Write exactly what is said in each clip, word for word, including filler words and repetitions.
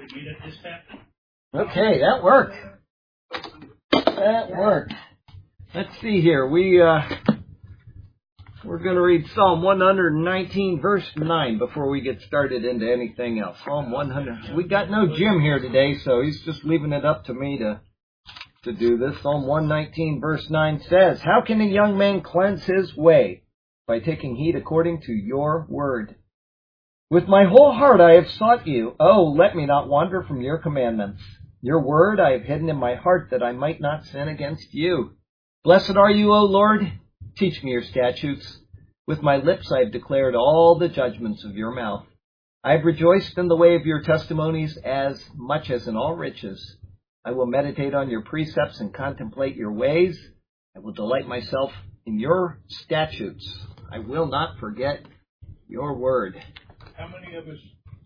Okay, that worked. That worked. Let's see here. We, uh, we're going to read Psalm one nineteen, verse nine, before we get started into anything else. Psalm one hundred. We got no Jim here today, so he's just leaving it up to me to, to do this. Psalm one nineteen, verse nine says, "How can a young man cleanse his way? By taking heed according to your word. With my whole heart I have sought you. Oh, let me not wander from your commandments. Your word I have hidden in my heart, that I might not sin against you. Blessed are you, O Lord. Teach me your statutes. With my lips I have declared all the judgments of your mouth. I have rejoiced in the way of your testimonies as much as in all riches. I will meditate on your precepts and contemplate your ways. I will delight myself in your statutes. I will not forget your word." How many of us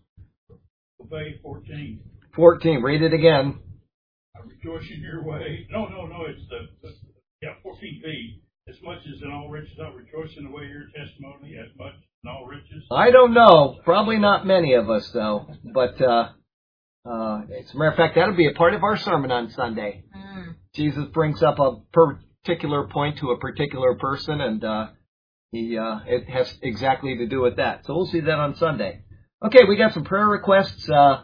obey fourteen? fourteen, read it again. I rejoice in your way. No, no, no, it's the, the yeah, fourteen B. As much as in all riches, I rejoice in the way of your testimony, as much in all riches. I don't know. Probably not many of us, though. But, uh, uh, as a matter of fact, that'll be a part of our sermon on Sunday. Mm. Jesus brings up a particular point to a particular person, and uh, he uh, it has exactly to do with that. So we'll see that on Sunday. Okay, we got some prayer requests. Uh,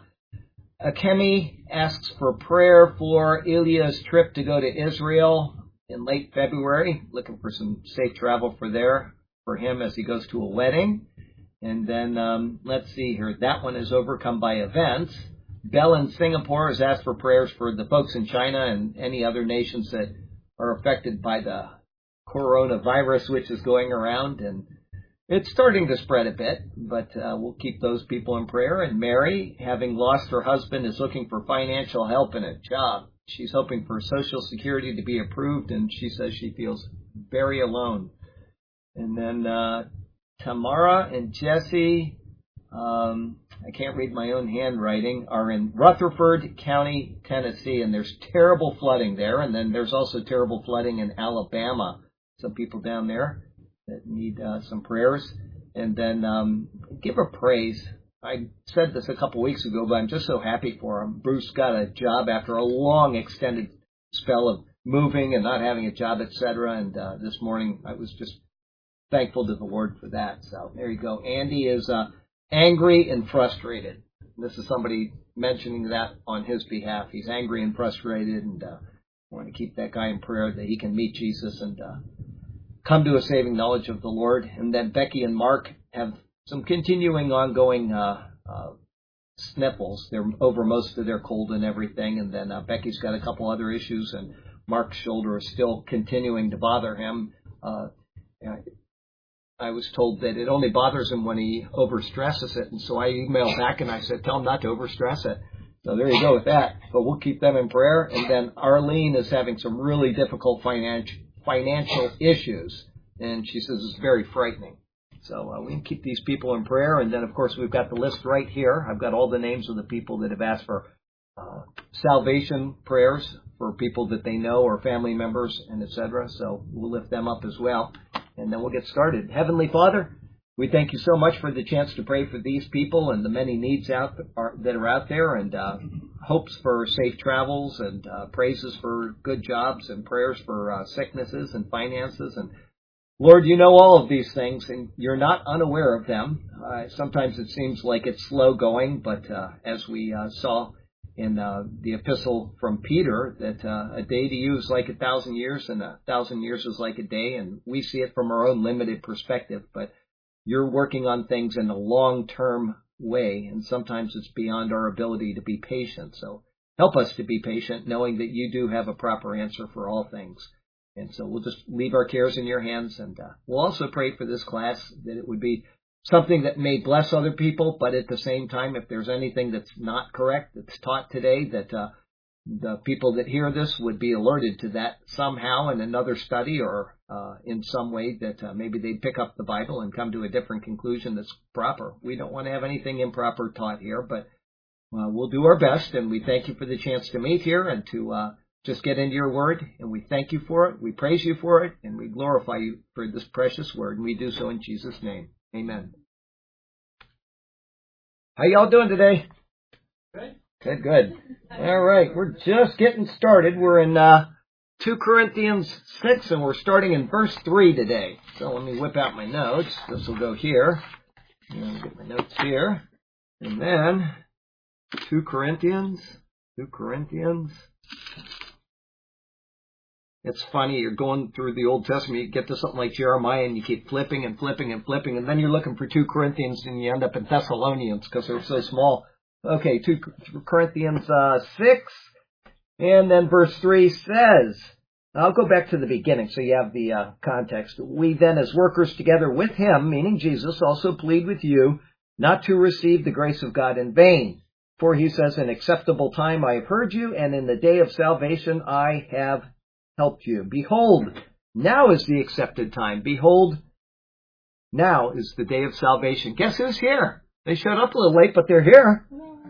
Akemi asks for prayer for Ilya's trip to go to Israel in late February, looking for some safe travel for there for him as he goes to a wedding. And then um, let's see here. That one is overcome by events. Bell in Singapore has asked for prayers for the folks in China and any other nations that are affected by the coronavirus, which is going around. And it's starting to spread a bit, but uh, we'll keep those people in prayer. And Mary, having lost her husband, is looking for financial help and a job. She's hoping for Social Security to be approved, and she says she feels very alone. And then uh, Tamara and Jesse, um, I can't read my own handwriting, are in Rutherford County, Tennessee, and there's terrible flooding there. And then there's also terrible flooding in Alabama. Some people down there that need uh, some prayers. And then um, give her praise. I said this a couple weeks ago, but I'm just so happy for him. Bruce got a job after a long extended spell of moving and not having a job, et cetera. And uh, this morning I was just thankful to the Lord for that. So there you go. Andy is uh, angry and frustrated. This is somebody mentioning that on his behalf. He's angry and frustrated, and uh, I want to keep that guy in prayer that he can meet Jesus and uh, come to a saving knowledge of the Lord. And then Becky and Mark have some continuing ongoing uh, uh, sniffles. They're over most of their cold and everything. And then uh, Becky's got a couple other issues, and Mark's shoulder is still continuing to bother him. Uh, I was told that it only bothers him when he overstresses it. And so I emailed back and I said, tell him not to overstress it. So there you go with that. But we'll keep them in prayer. And then Arlene is having some really difficult financial financial issues. And she says it's very frightening. So uh, we can keep these people in prayer. And then, of course, we've got the list right here. I've got all the names of the people that have asked for uh, salvation prayers for people that they know or family members and et cetera. So we'll lift them up as well. And then we'll get started. Heavenly Father, we thank you so much for the chance to pray for these people and the many needs out are, that are out there, and uh, hopes for safe travels, and uh, praises for good jobs, and prayers for uh, sicknesses and finances. And Lord, you know all of these things, and you're not unaware of them. Uh, sometimes it seems like it's slow going, but uh, as we uh, saw in uh, the epistle from Peter, that uh, a day to you is like a thousand years, and a thousand years is like a day, and we see it from our own limited perspective, but you're working on things in a long-term way, and sometimes it's beyond our ability to be patient. So help us to be patient, knowing that you do have a proper answer for all things. And so we'll just leave our cares in your hands, and uh, we'll also pray for this class, that it would be something that may bless other people, but at the same time, if there's anything that's not correct that's taught today, that uh, the people that hear this would be alerted to that somehow in another study, or uh, in some way that uh, maybe they'd pick up the Bible and come to a different conclusion that's proper. We don't want to have anything improper taught here, but uh, we'll do our best, and we thank you for the chance to meet here and to uh, just get into your word, and we thank you for it, we praise you for it, and we glorify you for this precious word, and we do so in Jesus' name. Amen. How y'all doing today? Good. Good, good. All right, we're just getting started. We're in uh, two Corinthians six, and we're starting in verse three today. So let me whip out my notes. This will go here. And get my notes here. And then two Corinthians, two Corinthians. It's funny, you're going through the Old Testament, you get to something like Jeremiah, and you keep flipping and flipping and flipping, and then you're looking for two Corinthians, and you end up in Thessalonians because they're so small. Okay, two Corinthians uh, six, and then verse three says, I'll go back to the beginning so you have the uh, context. We then, as workers together with him, meaning Jesus, also plead with you not to receive the grace of God in vain. For he says, in acceptable time I have heard you, and in the day of salvation I have helped you. Behold, now is the accepted time. Behold, now is the day of salvation. Guess who's here? They showed up a little late, but they're here.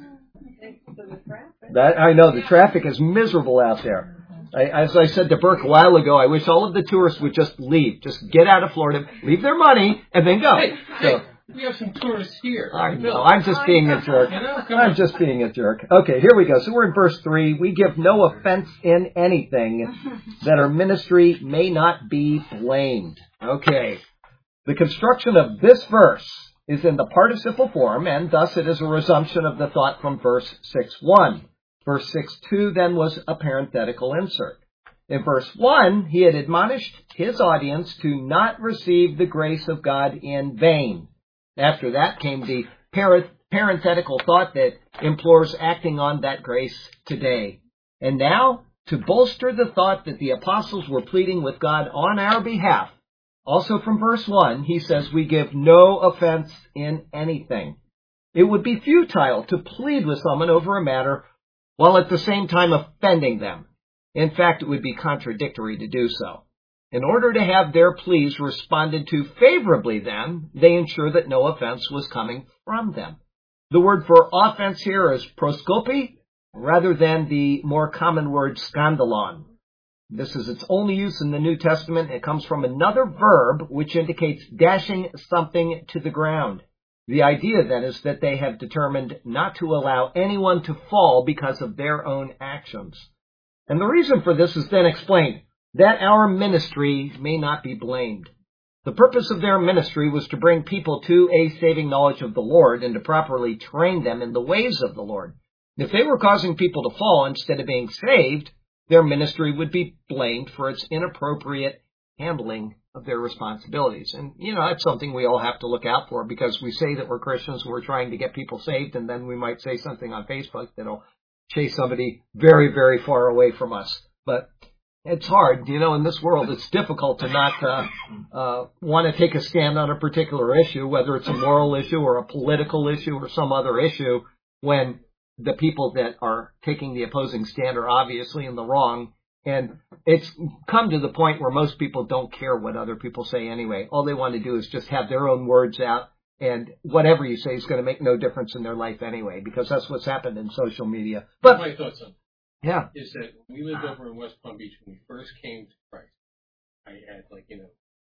That I know, the traffic is miserable out there. I, as I said to Burke a while ago, I wish all of the tourists would just leave. Just get out of Florida, leave their money, and then go. Hey, so, hey, we have some tourists here. I know, I'm just being a jerk. You know, come I'm on. just being a jerk. Okay, here we go. So we're in verse three. We give no offense in anything, that our ministry may not be blamed. Okay. The construction of this verse is in the participle form, and thus it is a resumption of the thought from verse six one. Verse six two then was a parenthetical insert. In verse one, he had admonished his audience to not receive the grace of God in vain. After that came the parenthetical thought that implores acting on that grace today. And now, to bolster the thought that the apostles were pleading with God on our behalf, also from verse one, he says, we give no offense in anything. It would be futile to plead with someone over a matter while at the same time offending them. In fact, it would be contradictory to do so. In order to have their pleas responded to favorably then, they ensure that no offense was coming from them. The word for offense here is proskopi, rather than the more common word skandalon. This is its only use in the New Testament. It comes from another verb which indicates dashing something to the ground. The idea then is that they have determined not to allow anyone to fall because of their own actions. And the reason for this is then explained, that our ministry may not be blamed. The purpose of their ministry was to bring people to a saving knowledge of the Lord and to properly train them in the ways of the Lord. If they were causing people to fall instead of being saved, their ministry would be blamed for its inappropriate handling of their responsibilities. And, you know, that's something we all have to look out for because we say that we're Christians and we're trying to get people saved, and then we might say something on Facebook that'll chase somebody very, very far away from us. But it's hard, you know, in this world, it's difficult to not uh, uh, want to take a stand on a particular issue, whether it's a moral issue or a political issue or some other issue, when the people that are taking the opposing stand are obviously in the wrong. And it's come to the point where most people don't care what other people say anyway. All they want to do is just have their own words out, and whatever you say is going to make no difference in their life anyway, because that's what's happened in social media. But my thoughts on yeah, is that when we lived over in West Palm Beach when we first came to Christ, I had like, you know,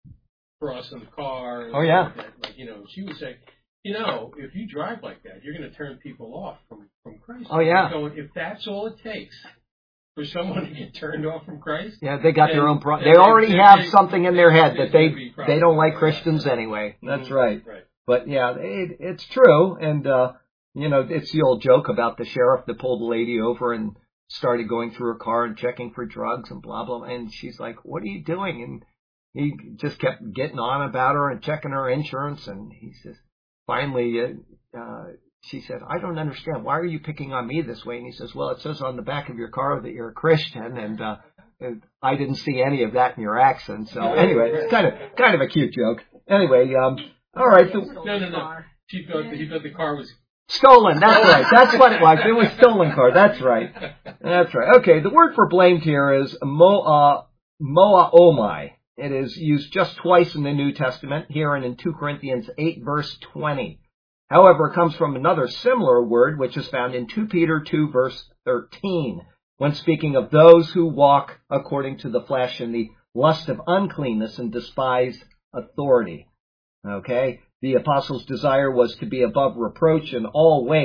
cross in the car. Oh, yeah. Like, that. Like, you know, she would say, you know, if you drive like that, you're going to turn people off from, from Christ. Oh, yeah. So if that's all it takes for someone to get turned off from Christ. Yeah, they got and, their own problem. They already have they, something in their head that they they don't like right, Christians right. anyway. That's mm-hmm. right. Right. But yeah, it, it's true. And, uh, you know, it's the old joke about the sheriff that pulled the lady over and started going through her car and checking for drugs and blah, blah. And she's like, what are you doing? And he just kept getting on about her and checking her insurance. And he says, finally, uh, uh, she said, I don't understand. Why are you picking on me this way? And he says, well, it says on the back of your car that you're a Christian. And, uh, and I didn't see any of that in your accent. So anyway, it's kind of, kind of a cute joke. Anyway, um, all right. So, no, no, no. She thought, he thought the car was stolen. That's right. That's what it was. It was stolen car. That's right. That's right. Okay. The word for blamed here is moa, moaomai. It is used just twice in the New Testament, here and in two Corinthians eight, verse twenty. However, it comes from another similar word, which is found in two Peter two, verse thirteen, when speaking of those who walk according to the flesh in the lust of uncleanness and despise authority. Okay? The apostles' desire was to be above reproach in all ways,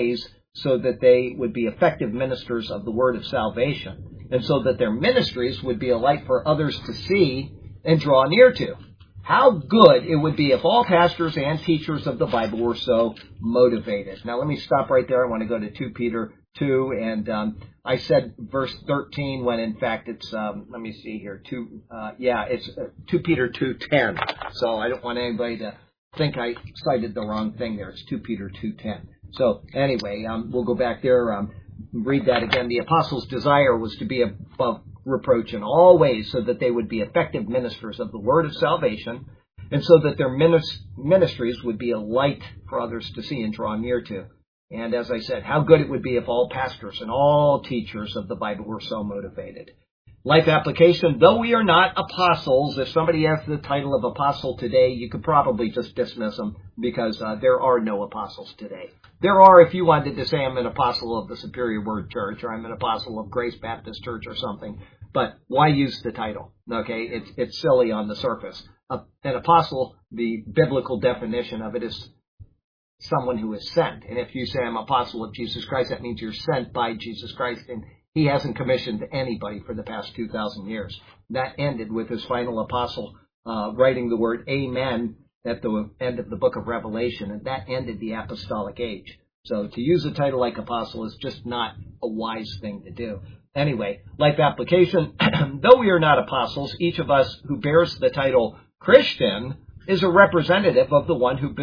so that they would be effective ministers of the word of salvation, and so that their ministries would be a light for others to see and draw near to. How good it would be if all pastors and teachers of the Bible were so motivated. Now, let me stop right there. I want to go to Second Peter two, and um, I said verse thirteen when in fact it's, um, let me see here, two, uh, yeah, it's uh, Second Peter two ten. So I don't want anybody to think I cited the wrong thing there. It's Second Peter two ten. So anyway, um, we'll go back there, um, read that again. The apostles' desire was to be above reproach in all ways, so that they would be effective ministers of the word of salvation, and so that their ministries would be a light for others to see and draw near to. And as I said, how good it would be if all pastors and all teachers of the Bible were so motivated. Life application, though we are not apostles, if somebody has the title of apostle today, you could probably just dismiss them, because uh, there are no apostles today. There are, if you wanted to say I'm an apostle of the Superior Word Church, or I'm an apostle of Grace Baptist Church or something, but why use the title? Okay, it's, it's silly on the surface. Uh, an apostle, the biblical definition of it is someone who is sent. And if you say I'm apostle of Jesus Christ, that means you're sent by Jesus Christ, and he hasn't commissioned anybody for the past two thousand years. That ended with his final apostle uh, writing the word amen at the end of the book of Revelation, and that ended the apostolic age. So to use a title like apostle is just not a wise thing to do. Anyway, life application, though we are not apostles, each of us who bears the title Christian is a representative of the one who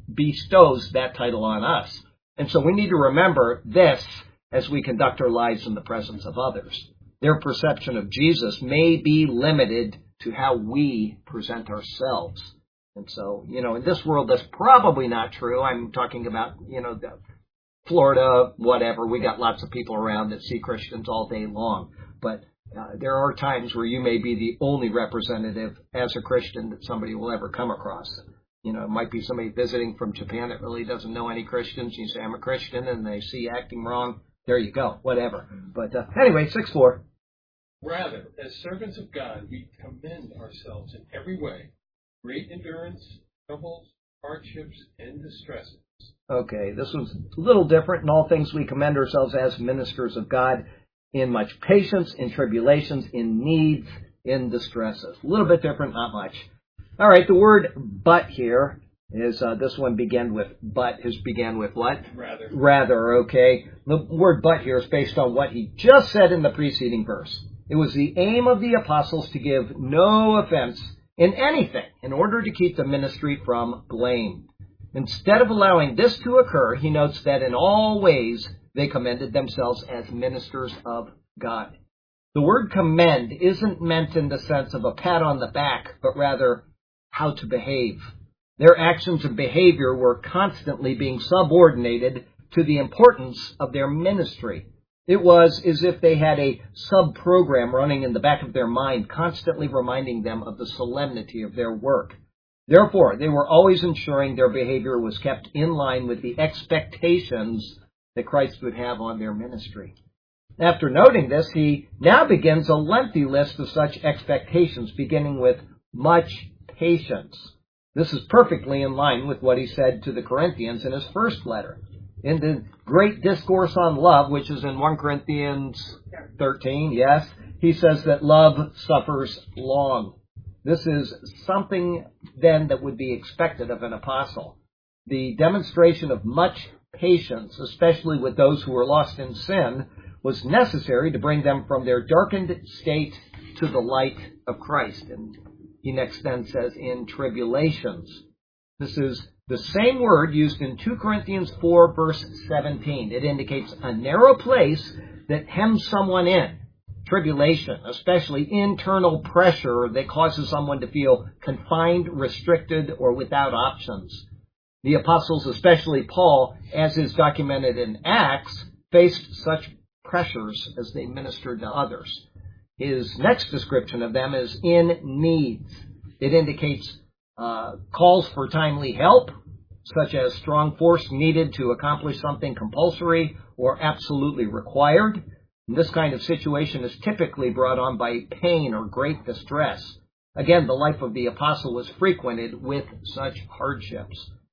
bestows that title on us. And so we need to remember this as we conduct our lives in the presence of others. Their perception of Jesus may be limited to how we present ourselves. And so, you know, in this world, that's probably not true. I'm talking about, you know, the Florida, whatever. We got lots of people around that see Christians all day long. But uh, there are times where you may be the only representative as a Christian that somebody will ever come across. You know, it might be somebody visiting from Japan that really doesn't know any Christians. You say, I'm a Christian, and they see you acting wrong. There you go, whatever. But uh, anyway, six four. Rather, as servants of God, we commend ourselves in every way, great endurance, troubles, hardships, and distresses. Okay, this one's a little different. In all things we commend ourselves as ministers of God, in much patience, in tribulations, in needs, in distresses. A little bit different, not much. All right, the word but here is, uh, this one began with, but is began with what? Rather. Rather, okay. The word but here is based on what he just said in the preceding verse. It was the aim of the apostles to give no offense in anything in order to keep the ministry from blame. Instead of allowing this to occur, he notes that in all ways they commended themselves as ministers of God. The word commend isn't meant in the sense of a pat on the back, but rather how to behave. Their actions and behavior were constantly being subordinated to the importance of their ministry. It was as if they had a sub-program running in the back of their mind, constantly reminding them of the solemnity of their work. Therefore, they were always ensuring their behavior was kept in line with the expectations that Christ would have on their ministry. After noting this, he now begins a lengthy list of such expectations, beginning with much patience. This is perfectly in line with what he said to the Corinthians in his first letter. In the great discourse on love, which is in First Corinthians thirteen, yes, he says that love suffers long. This is something then that would be expected of an apostle. The demonstration of much patience, especially with those who were lost in sin, was necessary to bring them from their darkened state to the light of Christ. And he next then says, in tribulations. This is the same word used in Second Corinthians four, verse seventeen. It indicates a narrow place that hems someone in. Tribulation, especially internal pressure that causes someone to feel confined, restricted, or without options. The apostles, especially Paul, as is documented in Acts, faced such pressures as they ministered to others. His next description of them is in needs. It indicates uh, calls for timely help, such as strong force needed to accomplish something compulsory or absolutely required. And this kind of situation is typically brought on by pain or great distress. Again, the life of the apostle was frequented with such hardships.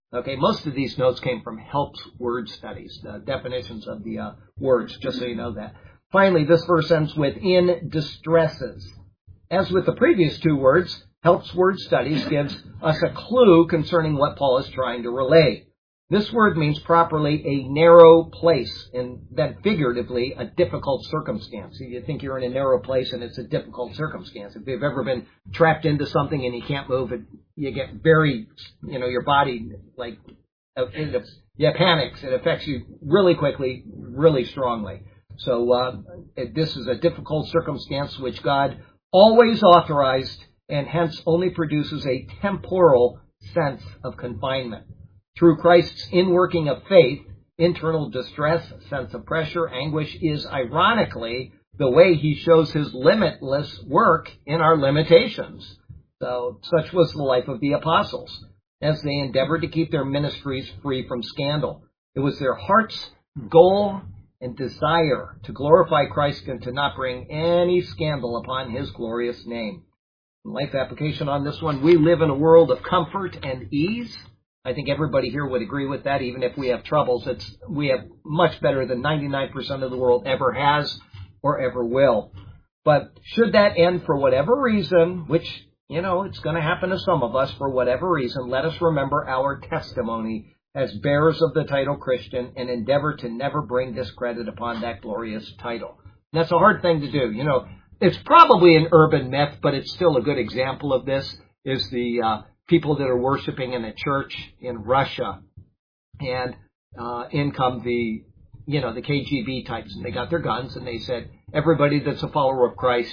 Okay, most of these notes came from Helps Word Studies, the definitions of the uh, words, just so you know that. Finally, this verse ends with in distresses. As with the previous two words, Helps Word Studies gives us a clue concerning what Paul is trying to relay. This word means properly a narrow place, and then figuratively a difficult circumstance. You think you're in a narrow place and it's a difficult circumstance. If you've ever been trapped into something and you can't move, it, you get very, you know, your body like, it, yeah, panics. It affects you really quickly, really strongly. So uh, it, this is a difficult circumstance which God always authorized and hence only produces a temporal sense of confinement. Through Christ's inworking of faith, internal distress, sense of pressure, anguish is ironically the way he shows his limitless work in our limitations. So such was the life of the apostles as they endeavored to keep their ministries free from scandal. It was their heart's goal and desire to glorify Christ and to not bring any scandal upon his glorious name. Life application on this one, we live in a world of comfort and ease. I think everybody here would agree with that. Even if we have troubles, it's we have much better than ninety-nine percent of the world ever has or ever will. But should that end for whatever reason, which, you know, it's going to happen to some of us for whatever reason, let us remember our testimony as bearers of the title Christian and endeavor to never bring discredit upon that glorious title. And that's a hard thing to do. You know, it's probably an urban myth, but it's still a good example of this, is the uh, people that are worshiping in a church in Russia, and uh, in come the, you know, the K G B types, and they got their guns, and they said, everybody that's a follower of Christ,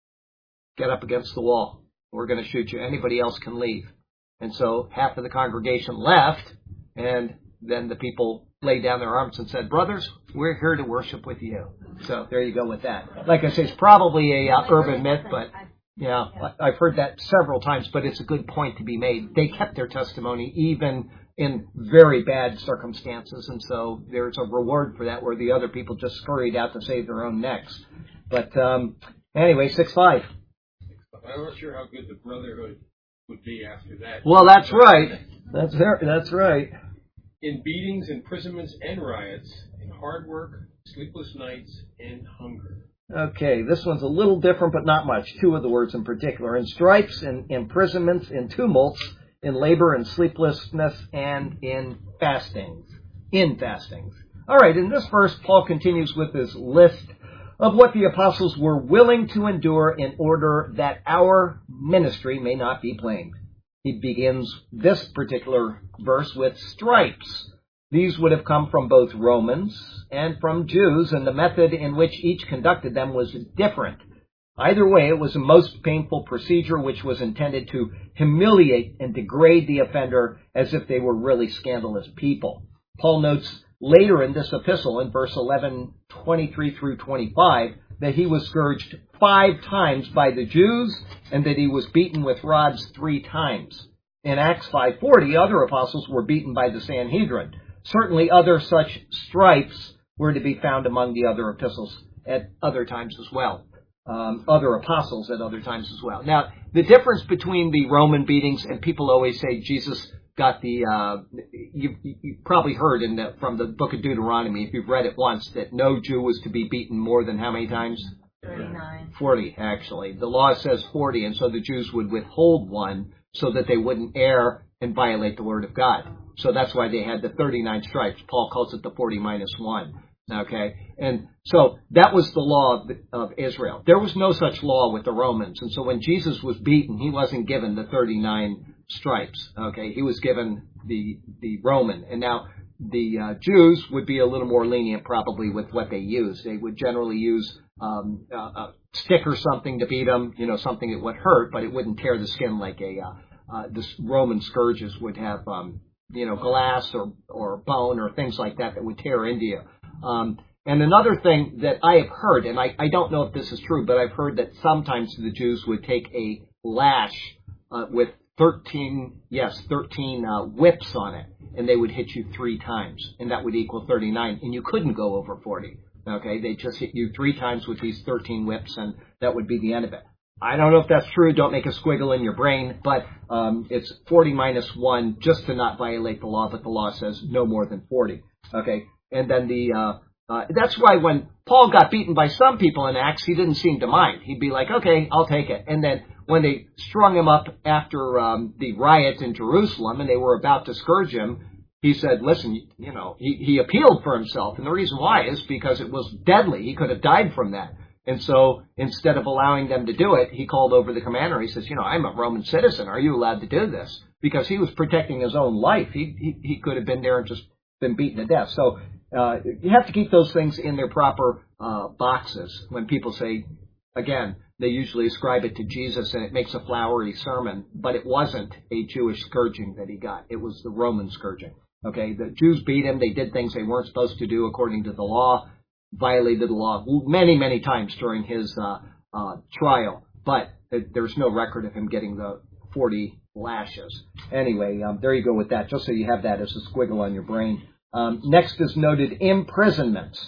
get up against the wall. We're going to shoot you. Anybody else can leave. And so half of the congregation left, and then the people laid down their arms and said, brothers, we're here to worship with you. So there you go with that. Like I say, it's probably a uh, urban myth, but yeah, I've heard that several times, but it's a good point to be made. They kept their testimony even in very bad circumstances, and so there's a reward for that, where the other people just scurried out to save their own necks. But um, anyway, six five. I'm not sure how good the brotherhood would be after that. Well, that's right. That's that's right. In beatings, imprisonments, and riots, in hard work, sleepless nights, and hunger. Okay, this one's a little different, but not much. Two of the words in particular. In stripes, in imprisonments, in tumults, in labor, in sleeplessness, and in fastings. In fastings. All right, in this verse, Paul continues with his list of what the apostles were willing to endure in order that our ministry may not be blamed. He begins this particular verse with stripes. These would have come from both Romans and from Jews, and the method in which each conducted them was different. Either way, it was a most painful procedure which was intended to humiliate and degrade the offender as if they were really scandalous people. Paul notes later in this epistle, in verse eleven, twenty-three through twenty-five, that he was scourged five times by the Jews and that he was beaten with rods three times. In Acts five forty, other apostles were beaten by the Sanhedrin. Certainly other such stripes were to be found among the other epistles at other times as well. Um, other apostles at other times as well. Now, the difference between the Roman beatings, and people always say Jesus got the, uh, you, you probably heard in the, from the book of Deuteronomy, if you've read it once, that no Jew was to be beaten more than how many times? thirty-nine. forty, actually. The law says forty, and so the Jews would withhold one so that they wouldn't err and violate the word of God. So that's why they had the thirty-nine stripes. Paul calls it the forty minus one. Okay? And so that was the law of, of Israel. There was no such law with the Romans. And so when Jesus was beaten, he wasn't given the thirty-nine stripes. Okay? He was given the the Roman. And now the uh, Jews would be a little more lenient probably with what they use. They would generally use um, a, a stick or something to beat them, you know, something that would hurt, but it wouldn't tear the skin like a uh, uh, the Roman scourges would have, um, you know, glass or, or bone or things like that that would tear into you. Um, and another thing that I have heard, and I, I don't know if this is true, but I've heard that sometimes the Jews would take a lash uh, with thirteen, yes, thirteen uh, whips on it, and they would hit you three times, and that would equal thirty-nine, and you couldn't go over forty. Okay, they just hit you three times with these thirteen whips, and that would be the end of it. I don't know if that's true. Don't make a squiggle in your brain, but um, it's forty minus one just to not violate the law, but the law says no more than forty. Okay, and then the uh, uh, that's why when Paul got beaten by some people in Acts, he didn't seem to mind. He'd be like, okay, I'll take it. And then when they strung him up after um, the riot in Jerusalem and they were about to scourge him, he said, listen, you know, he, he appealed for himself. And the reason why is because it was deadly. He could have died from that. And so instead of allowing them to do it, he called over the commander. He says, you know, I'm a Roman citizen. Are you allowed to do this? Because he was protecting his own life. He he, he could have been there and just been beaten to death. So uh, you have to keep those things in their proper uh, boxes. When people say, again, they usually ascribe it to Jesus and it makes a flowery sermon, but it wasn't a Jewish scourging that he got. It was the Roman scourging. Okay, the Jews beat him. They did things they weren't supposed to do according to the law. Violated the law many, many times during his uh, uh, trial, but there's no record of him getting the forty lashes. Anyway, um, there you go with that, just so you have that as a squiggle on your brain. Um, next is noted imprisonments.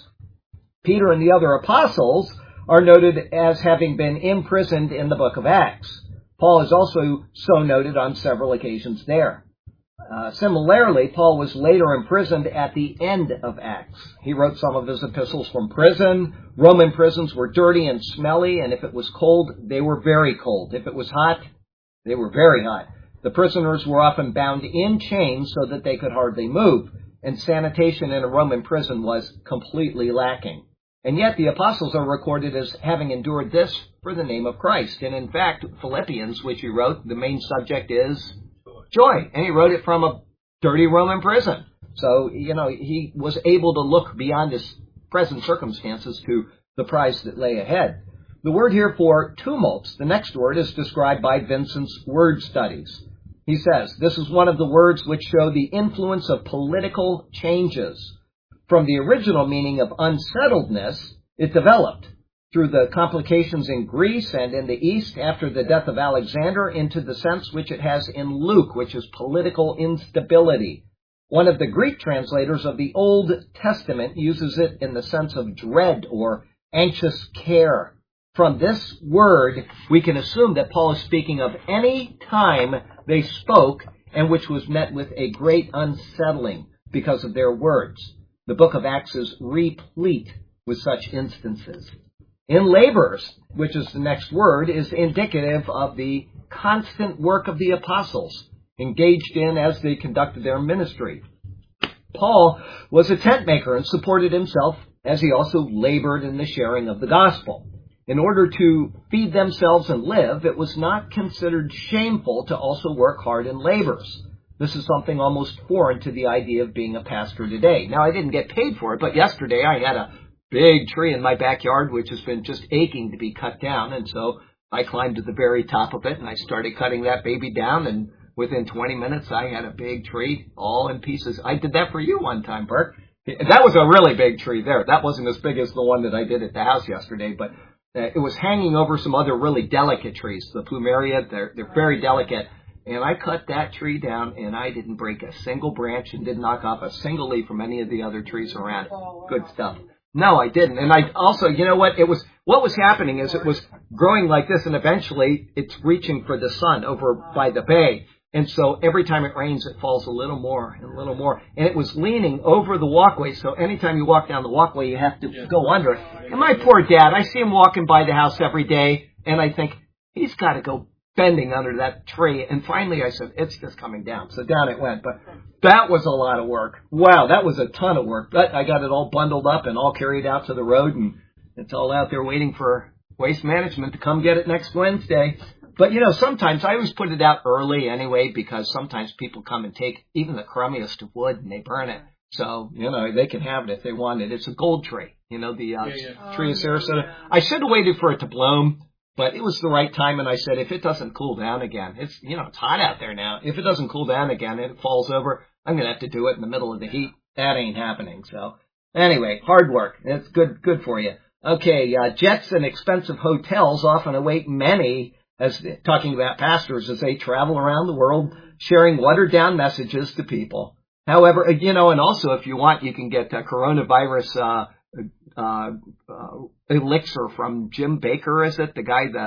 Peter and the other apostles are noted as having been imprisoned in the book of Acts. Paul is also so noted on several occasions there. Uh, similarly, Paul was later imprisoned at the end of Acts. He wrote some of his epistles from prison. Roman prisons were dirty and smelly, and if it was cold, they were very cold. If it was hot, they were very hot. The prisoners were often bound in chains so that they could hardly move, and sanitation in a Roman prison was completely lacking. And yet the apostles are recorded as having endured this for the name of Christ. And in fact, Philippians, which he wrote, the main subject is joy. And he wrote it from a dirty Roman prison. So, you know, he was able to look beyond his present circumstances to the prize that lay ahead. The word here for tumults, the next word, is described by Vincent's word studies. He says, this is one of the words which show the influence of political changes. From the original meaning of unsettledness, it developed through the complications in Greece and in the East after the death of Alexander into the sense which it has in Luke, which is political instability. One of the Greek translators of the Old Testament uses it in the sense of dread or anxious care. From this word, we can assume that Paul is speaking of any time they spoke and which was met with a great unsettling because of their words. The book of Acts is replete with such instances. In labors, which is the next word, is indicative of the constant work of the apostles engaged in as they conducted their ministry. Paul was a tent maker and supported himself as he also labored in the sharing of the gospel. In order to feed themselves and live, it was not considered shameful to also work hard in labors. This is something almost foreign to the idea of being a pastor today. Now, I didn't get paid for it, but yesterday I had a big tree in my backyard, which has been just aching to be cut down. And so I climbed to the very top of it and I started cutting that baby down. And within twenty minutes, I had a big tree all in pieces. I did that for you one time, Bert. That was a really big tree there. That wasn't as big as the one that I did at the house yesterday, but uh, it was hanging over some other really delicate trees. The plumeria, they're, they're very delicate. And I cut that tree down, and I didn't break a single branch and didn't knock off a single leaf from any of the other trees around. Good stuff. No, I didn't. And I also, you know what, it was, what was happening is it was growing like this, and eventually it's reaching for the sun over by the bay. And so every time it rains, it falls a little more and a little more. And it was leaning over the walkway, so anytime you walk down the walkway, you have to go under it. And my poor dad, I see him walking by the house every day, and I think, he's got to go bending under that tree. And finally I said, it's just coming down. So down it went. But that was a lot of work. Wow, that was a ton of work. But I got it all bundled up and all carried out to the road, and it's all out there waiting for Waste Management to come get it next Wednesday. But, you know, sometimes I always put it out early anyway, because sometimes people come and take even the crummiest of wood and they burn it. So, you know, they can have it if they want it. It's a gold tree, you know, the uh, yeah, yeah. tree of Sarasota. Yeah. I should have waited for it to bloom. But it was the right time, and I said, if it doesn't cool down again, it's, you know, it's hot out there now. If it doesn't cool down again and it falls over, I'm going to have to do it in the middle of the heat. That ain't happening. So anyway, hard work. It's good, good for you. Okay, uh, jets and expensive hotels often await many, as talking about pastors, as they travel around the world, sharing watered-down messages to people. However, you know, and also if you want, you can get uh, coronavirus uh Uh, uh, elixir from Jim Baker, is it? The guy, the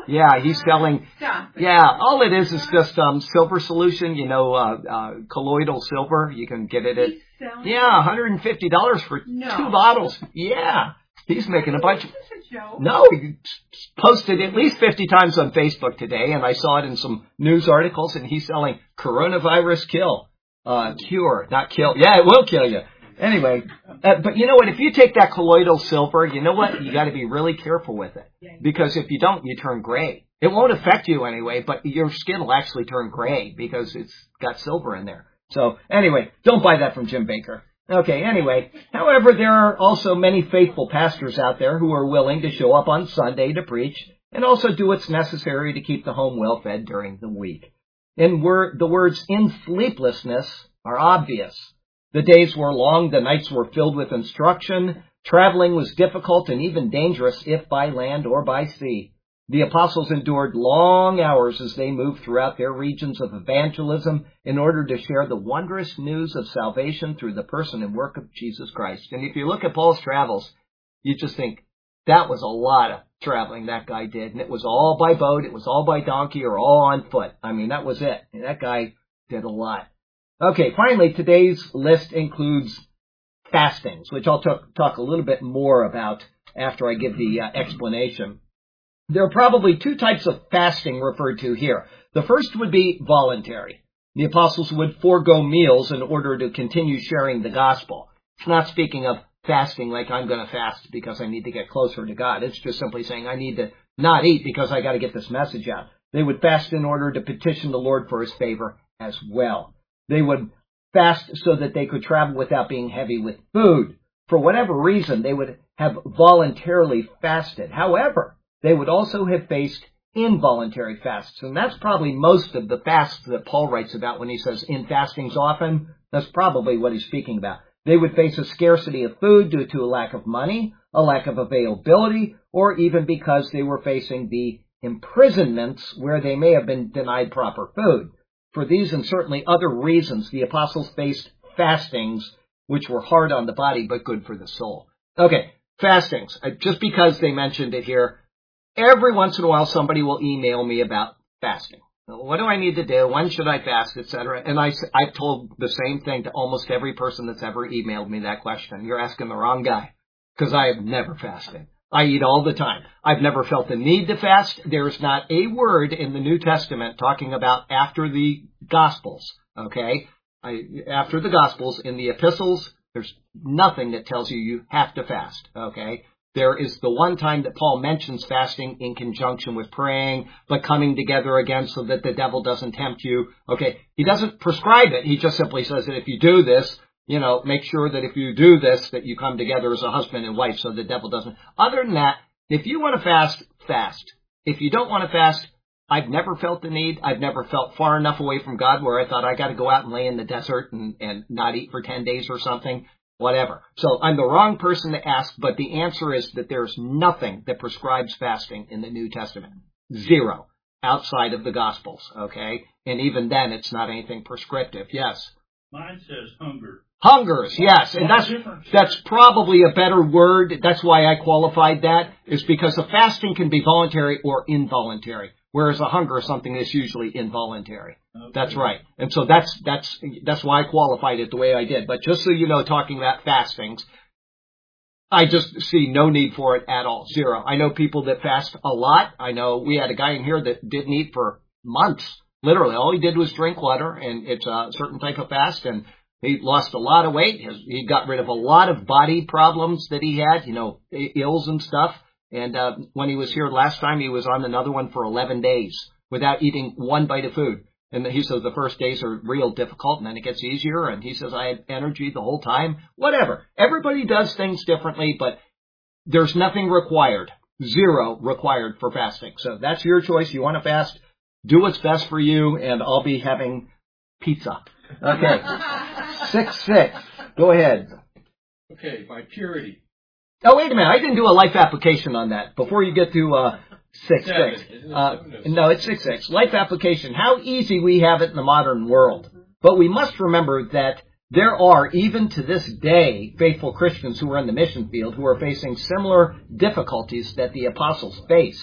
Yeah, he's selling. Stop it. Yeah, all it is is just um silver solution. You know, uh, uh colloidal silver. You can get it at He's selling yeah, one hundred fifty dollars for No. two bottles. Yeah, he's making a bunch. This is a joke. No, he posted at least fifty times on Facebook today, and I saw it in some news articles. And he's selling coronavirus kill, uh, cure, not kill. Yeah, it will kill you. Anyway, uh, but you know what? If you take that colloidal silver, you know what? You got to be really careful with it, because if you don't, you turn gray. It won't affect you anyway, but your skin will actually turn gray because it's got silver in there. So anyway, don't buy that from Jim Baker. Okay, anyway, however, there are also many faithful pastors out there who are willing to show up on Sunday to preach and also do what's necessary to keep the home well fed during the week. And word, the words in sleeplessness are obvious. The days were long, the nights were filled with instruction, traveling was difficult and even dangerous if by land or by sea. The apostles endured long hours as they moved throughout their regions of evangelism in order to share the wondrous news of salvation through the person and work of Jesus Christ. And if you look at Paul's travels, you just think that was a lot of traveling that guy did. And it was all by boat, it was all by donkey, or all on foot. I mean, that was it. And that guy did a lot. Okay, finally, today's list includes fastings, which I'll talk, talk a little bit more about after I give the uh, explanation. There are probably two types of fasting referred to here. The first would be voluntary. The apostles would forego meals in order to continue sharing the gospel. It's not speaking of fasting like I'm going to fast because I need to get closer to God. It's just simply saying I need to not eat because I got to get this message out. They would fast in order to petition the Lord for his favor as well. They would fast so that they could travel without being heavy with food. For whatever reason, they would have voluntarily fasted. However, they would also have faced involuntary fasts. And that's probably most of the fasts that Paul writes about when he says in fastings often. That's probably what he's speaking about. They would face a scarcity of food due to a lack of money, a lack of availability, or even because they were facing the imprisonments where they may have been denied proper food. For these and certainly other reasons, the apostles faced fastings, which were hard on the body but good for the soul. Okay, fastings. Just because they mentioned it here, every once in a while somebody will email me about fasting. What do I need to do? When should I fast, et cetera? And I, I've told the same thing to almost every person that's ever emailed me that question. You're asking the wrong guy, because I have never fasted. I eat all the time. I've never felt the need to fast. There's not a word in the New Testament talking about after the Gospels, okay? I, after the Gospels, in the epistles, there's nothing that tells you you have to fast, okay? There is the one time that Paul mentions fasting in conjunction with praying, but coming together again so that the devil doesn't tempt you, okay? He doesn't prescribe it. He just simply says that if you do this, you know, make sure that if you do this, that you come together as a husband and wife so the devil doesn't. Other than that, if you want to fast, fast. If you don't want to fast, I've never felt the need. I've never felt far enough away from God where I thought I got to go out and lay in the desert and, and not eat for ten days or something, whatever. So I'm the wrong person to ask, but the answer is that there's nothing that prescribes fasting in the New Testament. Zero. Outside of the Gospels, okay? And even then, it's not anything prescriptive. Yes? Mine says hunger. Hungers, yes, and that's that's probably a better word. That's why I qualified that, is because a fasting can be voluntary or involuntary, whereas a hunger is something that's usually involuntary. Okay. That's right, and so that's that's that's why I qualified it the way I did. But just so you know, talking about fastings, I just see no need for it at all, zero. I know people that fast a lot. I know we had a guy in here that didn't eat for months. Literally, all he did was drink water, and it's a certain type of fast, and he lost a lot of weight. He got rid of a lot of body problems that he had, you know, ills and stuff. And uh, when he was here last time, he was on another one for eleven days without eating one bite of food. And he says the first days are real difficult, and then it gets easier. And he says, I had energy the whole time. Whatever. Everybody does things differently, but there's nothing required. Zero required for fasting. So that's your choice. You want to fast, do what's best for you, and I'll be having pizza. Okay. Six, six. Go ahead. Okay, by purity. Oh, wait a minute. I didn't do a life application on that. Before you get to uh, six, seven. six. Isn't it Uh, seven? no, it's six, six. Life application. How easy we have it in the modern world. But we must remember that there are, even to this day, faithful Christians who are in the mission field who are facing similar difficulties that the apostles faced.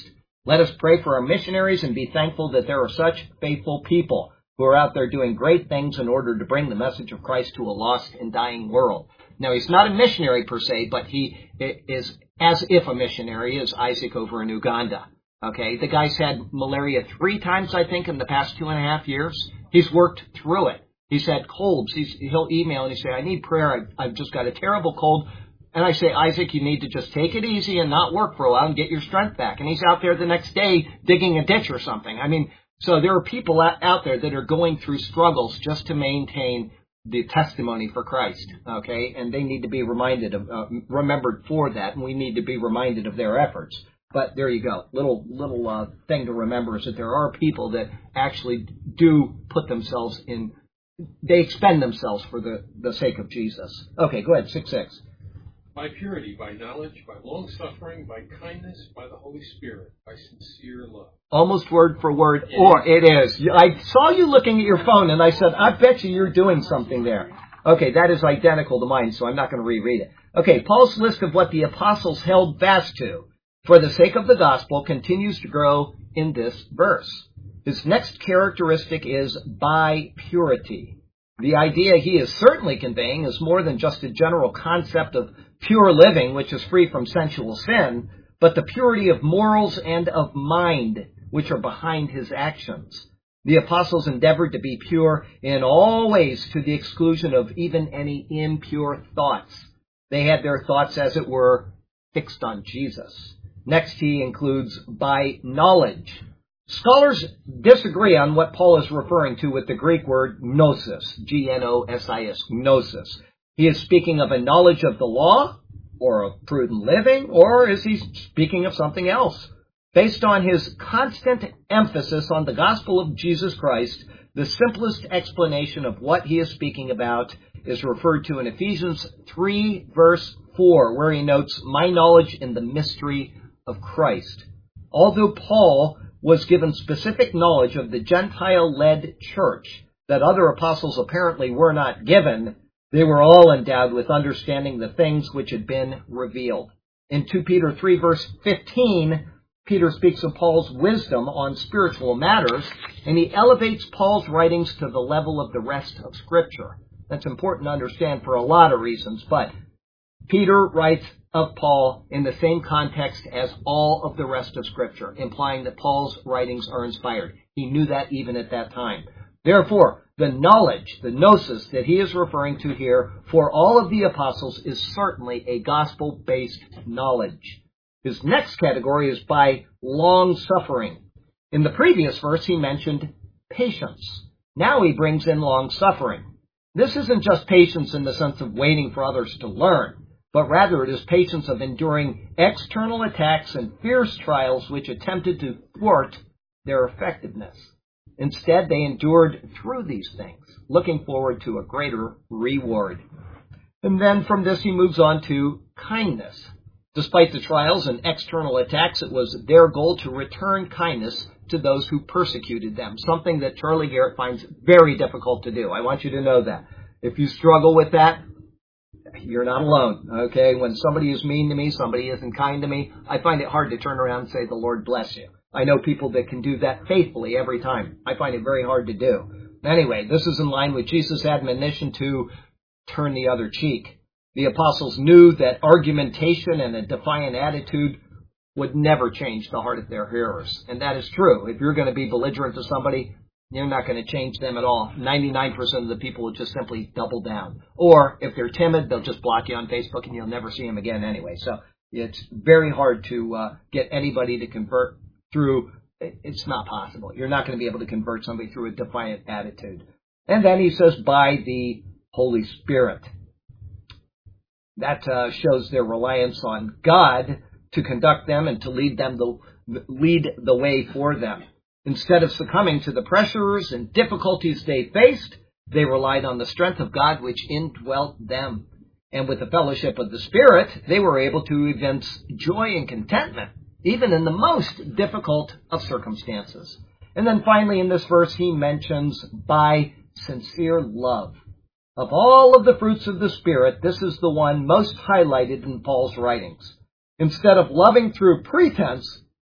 Let us pray for our missionaries and be thankful that there are such faithful people who are out there doing great things in order to bring the message of Christ to a lost and dying world. Now, he's not a missionary per se, but he is as if a missionary is Isaac over in Uganda. Okay, the guy's had malaria three times, I think, in the past two and a half years. He's worked through it. He's had colds. He's, he'll email and he say, I need prayer. I've, I've just got a terrible cold. And I say, Isaac, you need to just take it easy and not work for a while and get your strength back. And he's out there the next day digging a ditch or something. I mean, so there are people out there that are going through struggles just to maintain the testimony for Christ, okay? And they need to be reminded of, uh, remembered for that, and we need to be reminded of their efforts. But there you go. Little little uh, thing to remember is that there are people that actually do put themselves in, they expend themselves for the, the sake of Jesus. Okay, go ahead, six six. By purity, by knowledge, by long-suffering, by kindness, by the Holy Spirit, by sincere love. Almost word for word, It or is. it is. I saw you looking at your phone, and I said, I bet you you're doing something there. Okay, that is identical to mine, so I'm not going to reread it. Okay, Paul's list of what the apostles held fast to for the sake of the gospel continues to grow in this verse. His next characteristic is by purity. The idea he is certainly conveying is more than just a general concept of pure living, which is free from sensual sin, but the purity of morals and of mind, which are behind his actions. The apostles endeavored to be pure in all ways to the exclusion of even any impure thoughts. They had their thoughts, as it were, fixed on Jesus. Next, he includes by knowledge. Scholars disagree on what Paul is referring to with the Greek word gnosis, G N O S I S, gnosis. He is speaking of a knowledge of the law, or of prudent living, or is he speaking of something else? Based on his constant emphasis on the gospel of Jesus Christ, the simplest explanation of what he is speaking about is referred to in Ephesians three, verse four, where he notes, my knowledge in the mystery of Christ. Although Paul was given specific knowledge of the Gentile-led church that other apostles apparently were not given, they were all endowed with understanding the things which had been revealed. In Second Peter three, verse fifteen, Peter speaks of Paul's wisdom on spiritual matters, and he elevates Paul's writings to the level of the rest of Scripture. That's important to understand for a lot of reasons, but Peter writes of Paul in the same context as all of the rest of Scripture, implying that Paul's writings are inspired. He knew that even at that time. Therefore, the knowledge, the gnosis that he is referring to here for all of the apostles is certainly a gospel-based knowledge. His next category is by long-suffering. In the previous verse, he mentioned patience. Now he brings in long-suffering. This isn't just patience in the sense of waiting for others to learn, but rather it is patience of enduring external attacks and fierce trials which attempted to thwart their effectiveness. Instead, they endured through these things, looking forward to a greater reward. And then from this he moves on to kindness. Despite the trials and external attacks, it was their goal to return kindness to those who persecuted them, something that Charlie Garrett finds very difficult to do. I want you to know that. If you struggle with that, you're not alone, okay? When somebody is mean to me, somebody isn't kind to me, I find it hard to turn around and say, the Lord bless you. I know people that can do that faithfully every time. I find it very hard to do. Anyway, this is in line with Jesus' admonition to turn the other cheek. The apostles knew that argumentation and a defiant attitude would never change the heart of their hearers. And that is true. If you're going to be belligerent to somebody, you're not going to change them at all. ninety-nine percent of the people will just simply double down. Or if they're timid, they'll just block you on Facebook and you'll never see them again anyway. So it's very hard to uh, get anybody to convert through. It's not possible. You're not going to be able to convert somebody through a defiant attitude. And then he says, by the Holy Spirit. That uh, shows their reliance on God to conduct them and to lead them the lead the way for them. Instead of succumbing to the pressures and difficulties they faced, they relied on the strength of God which indwelt them. And with the fellowship of the Spirit, they were able to evince joy and contentment, even in the most difficult of circumstances. And then finally in this verse, he mentions by sincere love. Of all of the fruits of the Spirit, this is the one most highlighted in Paul's writings. Instead of loving through pretense,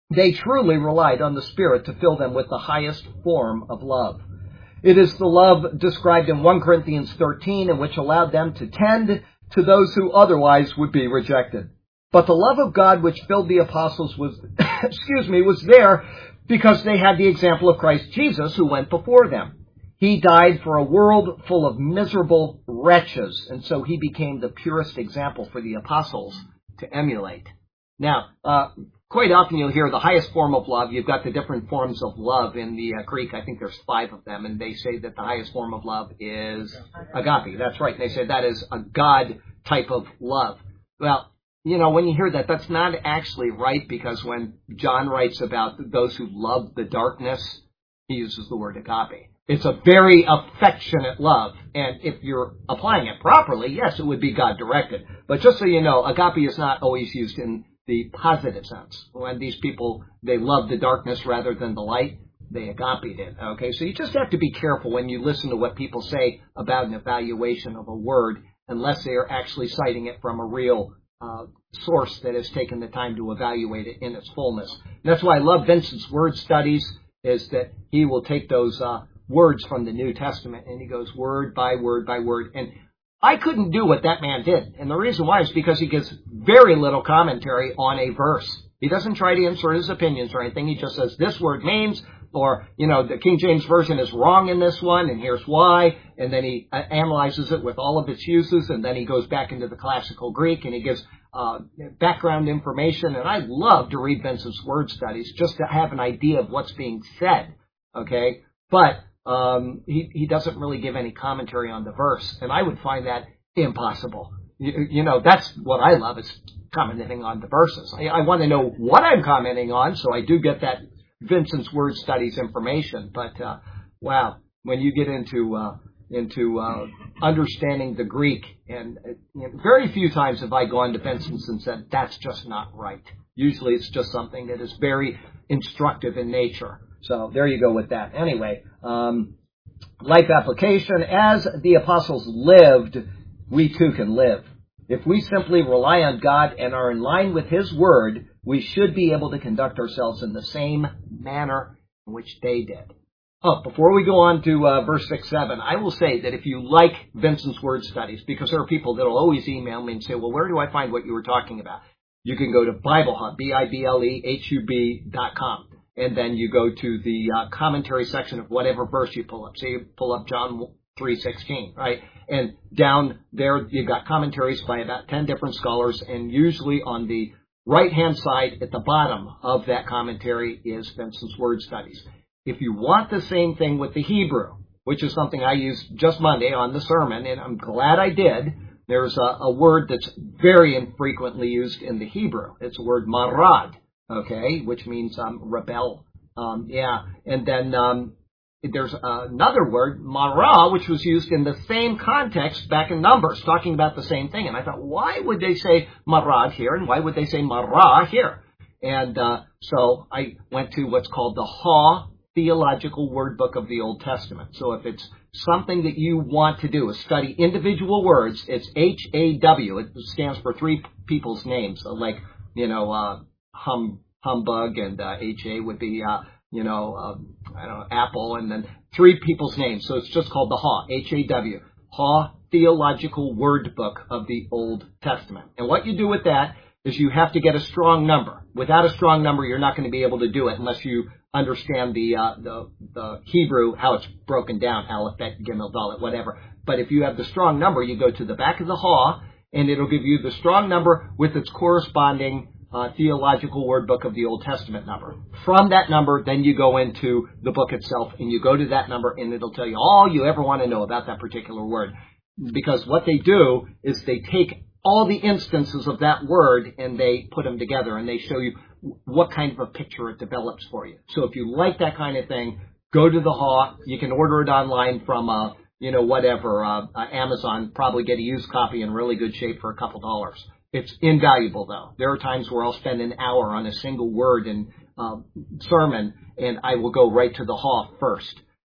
They truly relied on the Spirit to fill them with the highest form of love. It is the love described in First Corinthians thirteen, in which allowed them to tend to those who otherwise would be rejected. But the love of God which filled the apostles was, excuse me, was there because they had the example of Christ Jesus who went before them. He died for a world full of miserable wretches, and so he became the purest example for the apostles to emulate. Now, uh, quite often you'll hear the highest form of love. You've got the different forms of love in the uh, Greek. I think there's five of them, and they say that the highest form of love is agape. That's right. They say that is a God type of love. Well, you know, when you hear that, that's not actually right, because when John writes about those who love the darkness, he uses the word agape. It's a very affectionate love, and if you're applying it properly, yes, it would be God-directed. But just so you know, agape is not always used in the positive sense. When these people, they love the darkness rather than the light, they agape'd it, okay? So you just have to be careful when you listen to what people say about an evaluation of a word, unless they are actually citing it from a real uh, source that has taken the time to evaluate it in its fullness. And that's why I love Vincent's word studies, is that he will take those uh, words from the New Testament, and he goes word by word by word. And I couldn't do what that man did. And the reason why is because he gives very little commentary on a verse. He doesn't try to insert his opinions or anything. He just says, this word means, or, you know, the King James Version is wrong in this one, and here's why. And then he analyzes it with all of its uses, and then he goes back into the classical Greek, and he gives uh, background information. And I love to read Vincent's word studies just to have an idea of what's being said, okay? But um, he, he doesn't really give any commentary on the verse, and I would find that impossible. You, you know, that's what I love, is commenting on the verses. I, I want to know what I'm commenting on, so I do get that Vincent's word studies information. But uh, wow, when you get into uh, into uh, understanding the Greek, and uh, you know, very few times have I gone to Vincent's and said that's just not right. Usually, it's just something that is very instructive in nature. So there you go with that. Anyway, um, life application: as the apostles lived, we too can live. If we simply rely on God and are in line with His Word, we should be able to conduct ourselves in the same manner in which they did. Oh, before we go on to uh, verse six, seven, I will say that if you like Vincent's word studies, because there are people that will always email me and say, well, where do I find what you were talking about? You can go to BibleHub, B I B L E H U B dot com, and then you go to the uh, commentary section of whatever verse you pull up. Say you pull up John three sixteen, right? And down there, you've got commentaries by about ten different scholars, and usually on the right-hand side at the bottom of that commentary is Vincent's word studies. If you want the same thing with the Hebrew, which is something I used just Monday on the sermon, and I'm glad I did, there's a, a word that's very infrequently used in the Hebrew. It's the word marad, okay, which means um, rebel. Um, yeah, and then um, there's another word, marah, which was used in the same context back in Numbers, talking about the same thing. And I thought, why would they say marad here, and why would they say marah here? And uh, so I went to what's called the Ha Theological Word Book of the Old Testament. So if it's something that you want to do, is study individual words, it's H A W. It stands for three people's names. So like, you know, uh, hum, humbug, and uh, H A would be... Uh, you know, um, I don't know, Apple, and then three people's names. So it's just called the Ha, H A W, Ha Theological Word Book of the Old Testament. And what you do with that is you have to get a strong number. Without a strong number, you're not going to be able to do it unless you understand the uh, the, the Hebrew, how it's broken down, Aleph, Bet, Gimel, Dalet, whatever. But if you have the strong number, you go to the back of the Ha, and it'll give you the strong number with its corresponding Uh, theological word book of the Old Testament number. From that number, then you go into the book itself, and you go to that number, and it'll tell you all you ever want to know about that particular word. Because what they do is they take all the instances of that word, and they put them together, and they show you what kind of a picture it develops for you. So if you like that kind of thing, go to the Ha. You can order it online from, uh, you know, whatever, uh, uh, Amazon. Probably get a used copy in really good shape for a couple dollars. It's invaluable, though. There are times where I'll spend an hour on a single word in uh, sermon, and I will go right to the Ha first.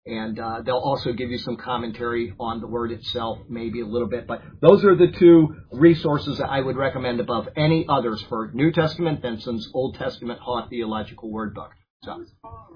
And uh, they'll also give you some commentary on the Word itself, maybe a little bit. But those are the two resources that I would recommend above any others for New Testament Vincent's Old Testament Haw Theological Word Book. So,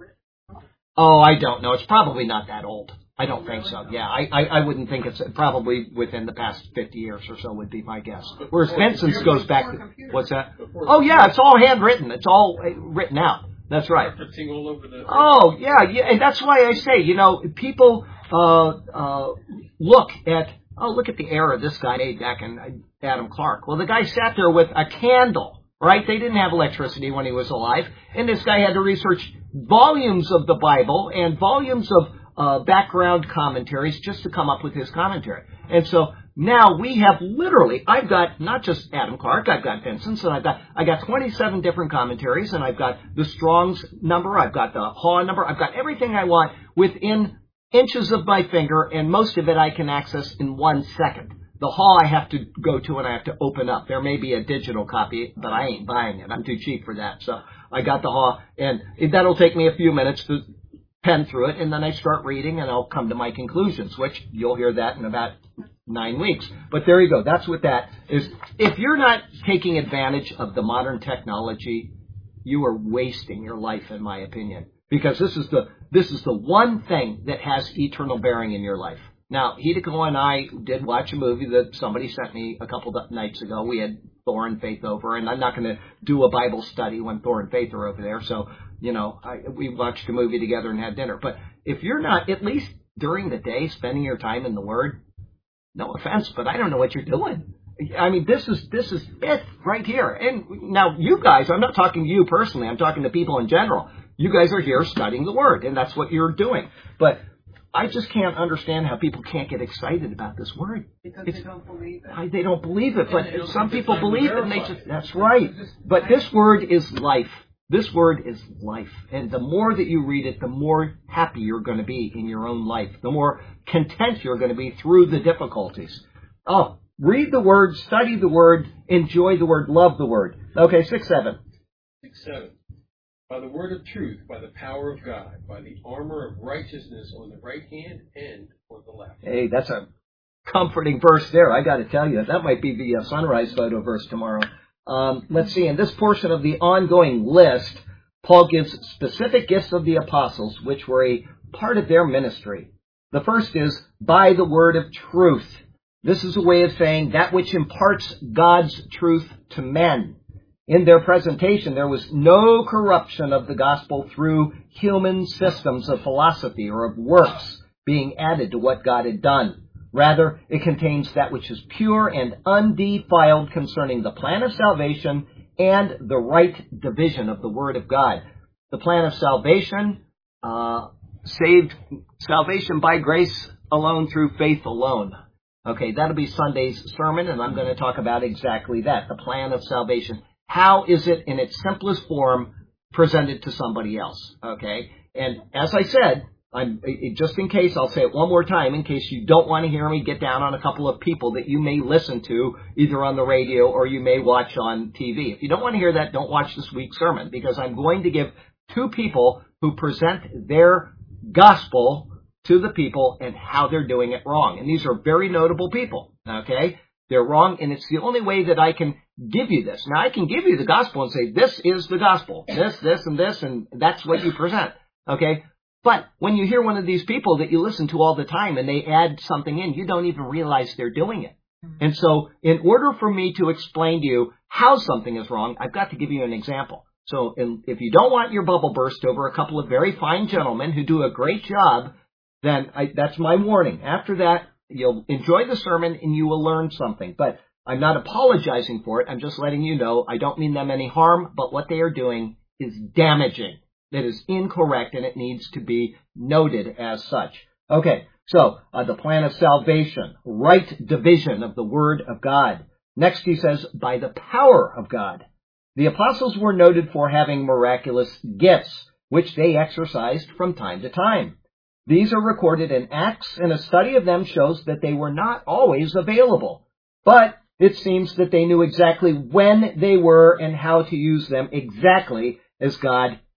oh, I don't know. It's probably not that old. I don't think so. Yeah, I, I, I wouldn't think it's probably within the past fifty years or so would be my guess. Whereas Vincent's goes back to, what's that? Oh, yeah, it's all handwritten. It's all written out. That's right. All over the oh, yeah, yeah, and that's why I say, you know, people uh, uh, look at, oh, look at the error this guy made back in Adam Clarke. Well, the guy sat there with a candle, right? They didn't have electricity when he was alive, and this guy had to research volumes of the Bible and volumes of uh, background commentaries just to come up with his commentary. And so now we have literally, I've got not just Adam Clarke, I've got Vincent's, and I've got, I got twenty-seven different commentaries, and I've got the Strong's number, I've got the Haw number, I've got everything I want within inches of my finger, and most of it I can access in one second. The Haw I have to go to and I have to open up. There may be a digital copy, but I ain't buying it. I'm too cheap for that. So I got the Haw, and that'll take me a few minutes to pen through it, and then I start reading, and I'll come to my conclusions, which you'll hear that in about nine weeks. But there you go. That's what that is. If you're not taking advantage of the modern technology, you are wasting your life, in my opinion, because this is the this is the one thing that has eternal bearing in your life. Now, Hideko and I did watch a movie that somebody sent me a couple of nights ago. We had Thor and Faith over, and I'm not going to do a Bible study when Thor and Faith are over there. So, you know, I, we watched a movie together and had dinner. But if you're not, at least during the day, spending your time in the Word, no offense, but I don't know what you're doing. I mean, this is this is it right here. And now you guys, I'm not talking to you personally. I'm talking to people in general. You guys are here studying the Word, and that's what you're doing. But I just can't understand how people can't get excited about this Word. Because it's, they don't believe it. I, they don't believe it, but don't some think people it's time to believe it, and they verify. just, that's right. But this Word is life. This Word is life. And the more that you read it, the more happy you're going to be in your own life. The more content you're going to be through the difficulties. Oh, read the Word, study the Word, enjoy the Word, love the Word. Okay, six, seven. Six, seven. By the word of truth, by the power of God, by the armor of righteousness on the right hand and on the left. Hey, that's a comforting verse there. I got to tell you, that might be the uh, sunrise photo verse tomorrow. Um, let's see. In this portion of the ongoing list, Paul gives specific gifts of the apostles, which were a part of their ministry. The first is by the word of truth. This is a way of saying that which imparts God's truth to men. In their presentation, there was no corruption of the gospel through human systems of philosophy or of works being added to what God had done. Rather, it contains that which is pure and undefiled concerning the plan of salvation and the right division of the Word of God. The plan of salvation, uh, saved salvation by grace alone through faith alone. Okay, that'll be Sunday's sermon, and I'm going to talk about exactly that, the plan of salvation. How is it in its simplest form presented to somebody else? Okay, and as I said, I'm just in case, I'll say it one more time, in case you don't want to hear me get down on a couple of people that you may listen to either on the radio or you may watch on T V. If you don't want to hear that, don't watch this week's sermon, because I'm going to give two people who present their gospel to the people and how they're doing it wrong. And these are very notable people, okay? They're wrong, and it's the only way that I can give you this. Now, I can give you the gospel and say, this is the gospel, this, this, and this, and that's what you present, okay? But when you hear one of these people that you listen to all the time and they add something in, you don't even realize they're doing it. And so in order for me to explain to you how something is wrong, I've got to give you an example. So in, if you don't want your bubble burst over a couple of very fine gentlemen who do a great job, then I, that's my warning. After that, you'll enjoy the sermon and you will learn something. But I'm not apologizing for it. I'm just letting you know I don't mean them any harm, but what they are doing is damaging. That is incorrect, and it needs to be noted as such. Okay, so uh, the plan of salvation, right division of the Word of God. Next he says, by the power of God. The apostles were noted for having miraculous gifts, which they exercised from time to time. These are recorded in Acts, and a study of them shows that they were not always available. But it seems that they knew exactly when they were and how to use them exactly as God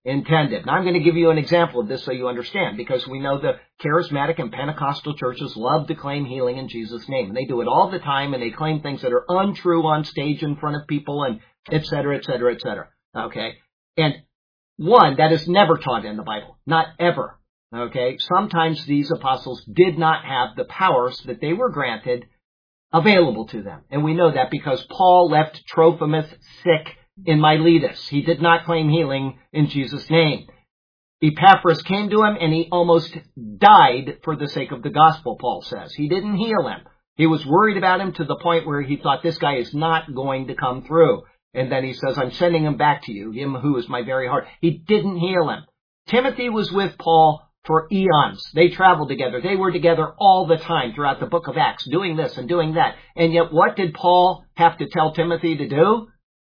intended. Now I'm going to give you an example of this so you understand, because we know the charismatic and Pentecostal churches love to claim healing in Jesus' name. And they do it all the time, and they claim things that are untrue on stage in front of people, and et cetera, et cetera, et cetera. Okay? And one, that is never taught in the Bible. Not ever. Okay? Sometimes these apostles did not have the powers that they were granted available to them. And we know that because Paul left Trophimus sick in Miletus. He did not claim healing in Jesus' name. Epaphras came to him and he almost died for the sake of the gospel, Paul says. He didn't heal him. He was worried about him to the point where he thought this guy is not going to come through. And then he says, I'm sending him back to you, him who is my very heart. He didn't heal him. Timothy was with Paul for eons. They traveled together. They were together all the time throughout the book of Acts, doing this and doing that. And yet what did Paul have to tell Timothy to do?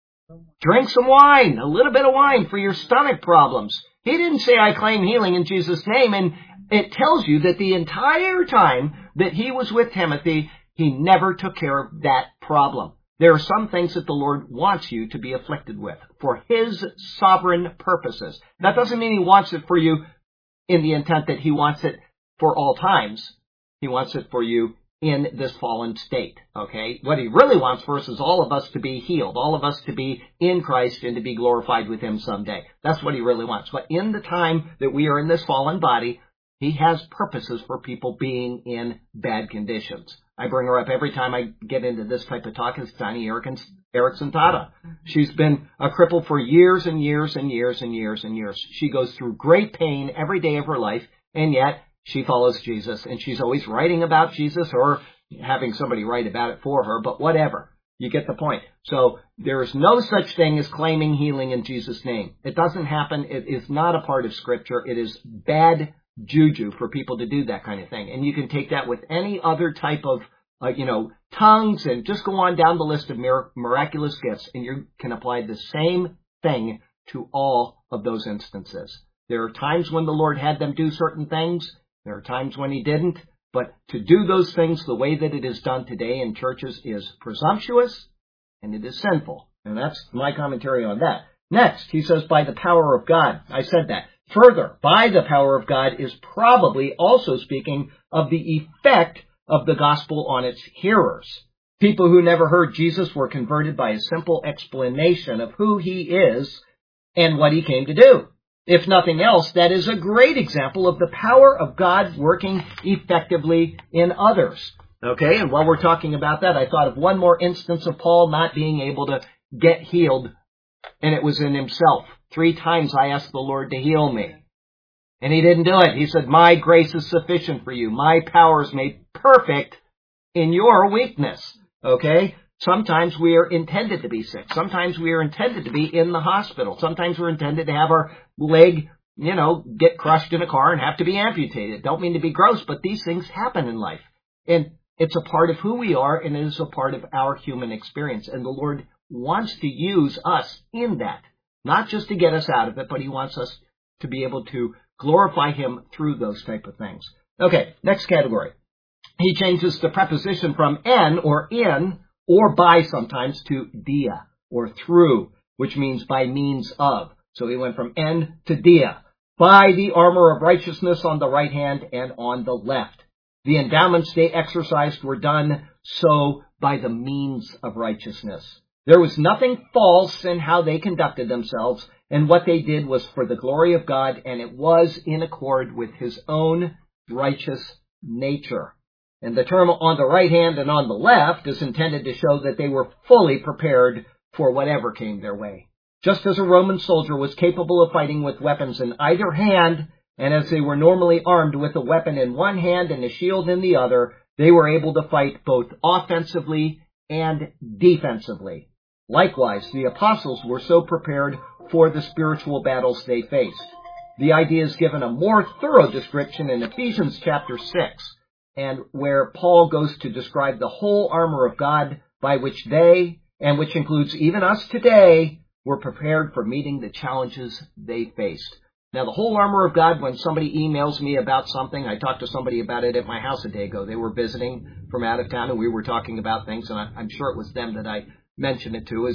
Drink some wine, a little bit of wine for your stomach problems. He didn't say, I claim healing in Jesus' name. And it tells you that the entire time that he was with Timothy, he never took care of that problem. There are some things that the Lord wants you to be afflicted with for his sovereign purposes. That doesn't mean he wants it for you in the intent that he wants it for all times. He wants it for you in this fallen state, okay? What he really wants for us is all of us to be healed, all of us to be in Christ and to be glorified with him someday. That's what he really wants. But in the time that we are in this fallen body, he has purposes for people being in bad conditions. I bring her up every time I get into this type of talk. It's Tiny Erickson Tada. She's been a cripple for years and years and years and years and years. She goes through great pain every day of her life, and yet she follows Jesus, and she's always writing about Jesus or having somebody write about it for her, but whatever. You get the point. So there is no such thing as claiming healing in Jesus' name. It doesn't happen. It is not a part of Scripture. It is bad juju for people to do that kind of thing. And you can take that with any other type of, uh, you know, tongues, and just go on down the list of mir- miraculous gifts, and you can apply the same thing to all of those instances. There are times when the Lord had them do certain things. There are times when he didn't, but to do those things the way that it is done today in churches is presumptuous and it is sinful. And that's my commentary on that. Next, he says, by the power of God. I said that. Further, by the power of God is probably also speaking of the effect of the gospel on its hearers. People who never heard Jesus were converted by a simple explanation of who he is and what he came to do. If nothing else, that is a great example of the power of God working effectively in others. Okay, and while we're talking about that, I thought of one more instance of Paul not being able to get healed, and it was in himself. Three times I asked the Lord to heal me, and he didn't do it. He said, my grace is sufficient for you. My power is made perfect in your weakness. Okay? Sometimes we are intended to be sick. Sometimes we are intended to be in the hospital. Sometimes we're intended to have our leg, you know, get crushed in a car and have to be amputated. Don't mean to be gross, but these things happen in life. And it's a part of who we are, and it is a part of our human experience. And the Lord wants to use us in that. Not just to get us out of it, but he wants us to be able to glorify him through those type of things. Okay, next category. He changes the preposition from en, or in, or by sometimes, to dia, or through, which means by means of. So he went from en to dia. By the armor of righteousness on the right hand and on the left. The endowments they exercised were done so by the means of righteousness. There was nothing false in how they conducted themselves, and what they did was for the glory of God, and it was in accord with his own righteous nature. And the term on the right hand and on the left is intended to show that they were fully prepared for whatever came their way. Just as a Roman soldier was capable of fighting with weapons in either hand, and as they were normally armed with a weapon in one hand and a shield in the other, they were able to fight both offensively and defensively. Likewise, the apostles were so prepared for the spiritual battles they faced. The idea is given a more thorough description in Ephesians chapter six. And where Paul goes to describe the whole armor of God by which they, and which includes even us today, were prepared for meeting the challenges they faced. Now, the whole armor of God, when somebody emails me about something, I talked to somebody about it at my house a day ago. They were visiting from out of town, and we were talking about things, and I'm sure it was them that I mentioned it to, is that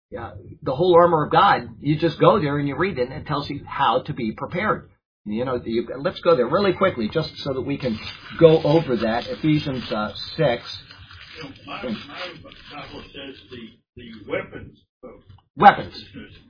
uh, the whole armor of God, you just go there and you read it, and it tells you how to be prepared. You know, you, let's go there really quickly, just so that we can go over that. Ephesians uh, six. You know, my, my Bible says the, the weapons of Weapons.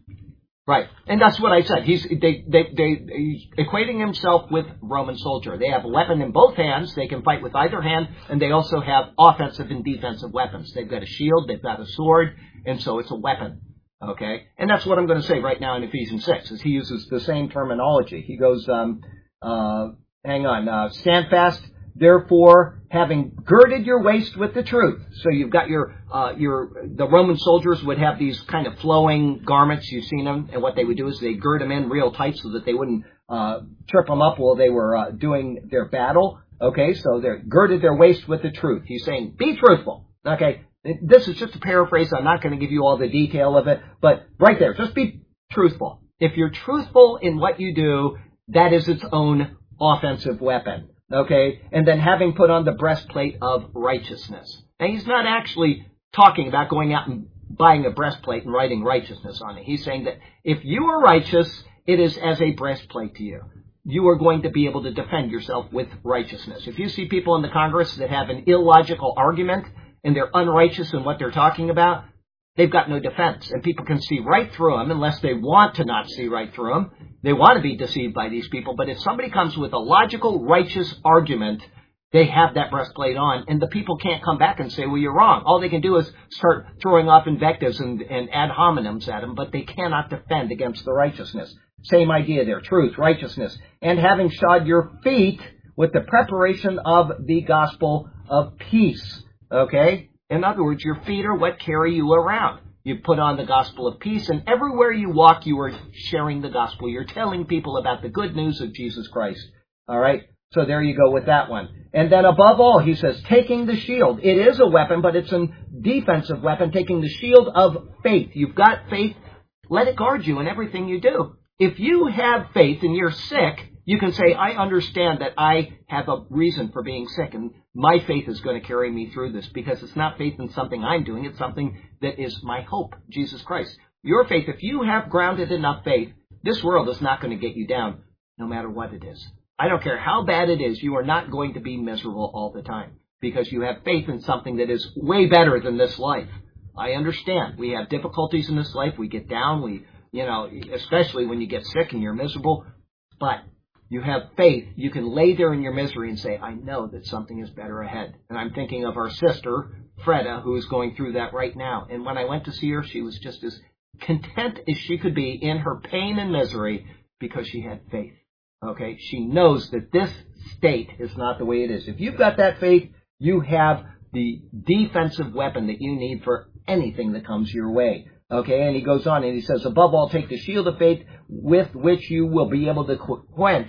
Right. And that's what I said. He's they, they, they, he's equating himself with Roman soldier. They have a weapon in both hands. They can fight with either hand, and they also have offensive and defensive weapons. They've got a shield, they've got a sword, and so it's a weapon. Okay? And that's what I'm going to say right now in Ephesians six, is he uses the same terminology. He goes, um, uh, hang on, uh, stand fast, therefore, having girded your waist with the truth. So you've got your, uh, your, the Roman soldiers would have these kind of flowing garments. You've seen them. And what they would do is they gird them in real tight so that they wouldn't, uh, trip them up while they were, uh, doing their battle. Okay. So they're girded their waist with the truth. He's saying, be truthful. Okay. This is just a paraphrase. I'm not going to give you all the detail of it, but right there, just be truthful. If you're truthful in what you do, that is its own offensive weapon. Okay, and then having put on the breastplate of righteousness. Now, he's not actually talking about going out and buying a breastplate and writing righteousness on it. He's saying that if you are righteous, it is as a breastplate to you. You are going to be able to defend yourself with righteousness. If you see people in the Congress that have an illogical argument and they're unrighteous in what they're talking about, they've got no defense, and people can see right through them unless they want to not see right through them. They want to be deceived by these people, but if somebody comes with a logical, righteous argument, they have that breastplate on, and the people can't come back and say, well, you're wrong. All they can do is start throwing off invectives and, and ad hominems at them, but they cannot defend against the righteousness. Same idea there, truth, righteousness, and having shod your feet with the preparation of the gospel of peace. Okay? In other words, your feet are what carry you around. You put on the gospel of peace, and everywhere you walk, you are sharing the gospel. You're telling people about the good news of Jesus Christ. All right? So there you go with that one. And then above all, he says, taking the shield. It is a weapon, but it's a defensive weapon, taking the shield of faith. You've got faith. Let it guard you in everything you do. If you have faith and you're sick, you can say, I understand that I have a reason for being sick, and my faith is going to carry me through this, because it's not faith in something I'm doing. It's something that is my hope, Jesus Christ. Your faith, if you have grounded enough faith, this world is not going to get you down, no matter what it is. I don't care how bad it is, you are not going to be miserable all the time, because you have faith in something that is way better than this life. I understand. We have difficulties in this life. We get down. We, you know, especially when you get sick and you're miserable. But you have faith. You can lay there in your misery and say, I know that something is better ahead. And I'm thinking of our sister, Freda, who is going through that right now. And when I went to see her, she was just as content as she could be in her pain and misery because she had faith. Okay? She knows that this state is not the way it is. If you've got that faith, you have the defensive weapon that you need for anything that comes your way. Okay, and he goes on and he says, above all, take the shield of faith with which you will be able to quench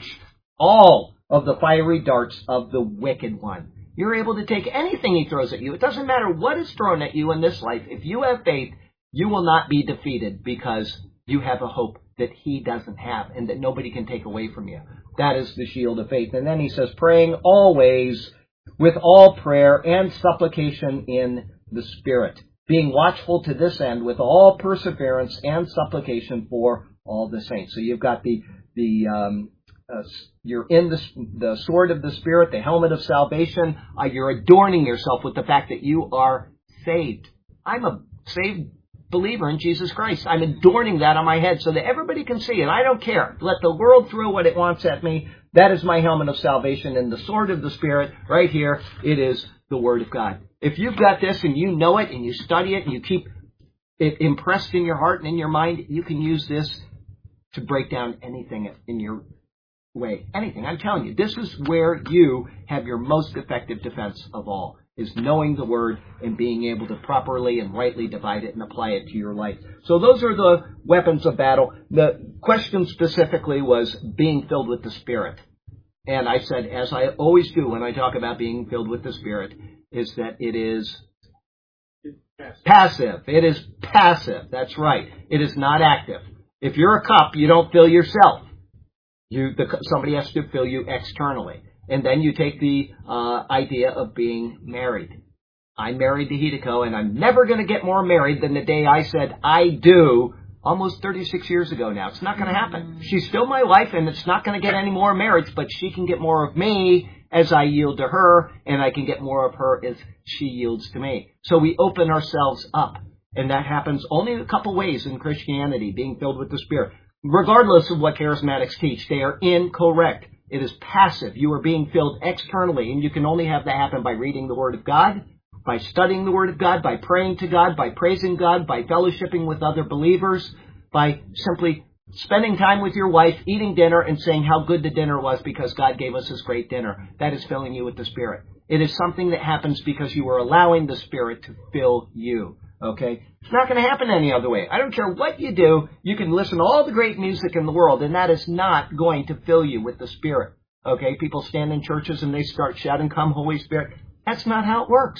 all of the fiery darts of the wicked one. You're able to take anything he throws at you. It doesn't matter what is thrown at you in this life. If you have faith, you will not be defeated because you have a hope that he doesn't have and that nobody can take away from you. That is the shield of faith. And then he says, praying always with all prayer and supplication in the Spirit, being watchful to this end with all perseverance and supplication for all the saints. So you've got the the um, uh, you're in the the sword of the Spirit, the helmet of salvation. Uh, you're adorning yourself with the fact that you are saved. I'm a saved believer in Jesus Christ. I'm adorning that on my head so that everybody can see it. I don't care. Let the world throw what it wants at me. That is my helmet of salvation, and the sword of the Spirit right here. It is the Word of God. If you've got this and you know it and you study it and you keep it impressed in your heart and in your mind, you can use this to break down anything in your way. Anything. I'm telling you, this is where you have your most effective defense of all, is knowing the Word and being able to properly and rightly divide it and apply it to your life. So those are the weapons of battle. The question specifically was being filled with the Spirit. And I said, as I always do when I talk about being filled with the Spirit, is that it is passive. passive. It is passive. That's right. It is not active. If you're a cup, you don't fill yourself. You, the, somebody has to fill you externally. And then you take the uh, idea of being married. I married to Hideko, and I'm never going to get more married than the day I said I do almost thirty-six years ago now. It's not going to happen. She's still my wife, and it's not going to get any more marriage, but she can get more of me as I yield to her, and I can get more of her as she yields to me. So we open ourselves up, and that happens only in a couple ways in Christianity, being filled with the Spirit. Regardless of what charismatics teach, they are incorrect. It is passive. You are being filled externally, and you can only have that happen by reading the Word of God, by studying the Word of God, by praying to God, by praising God, by fellowshipping with other believers, by simply spending time with your wife, eating dinner, and saying how good the dinner was because God gave us this great dinner. That is filling you with the Spirit. It is something that happens because you are allowing the Spirit to fill you. Okay? It's not going to happen any other way. I don't care what you do. You can listen to all the great music in the world, and that is not going to fill you with the Spirit. Okay? People stand in churches and they start shouting, "Come, Holy Spirit." That's not how it works.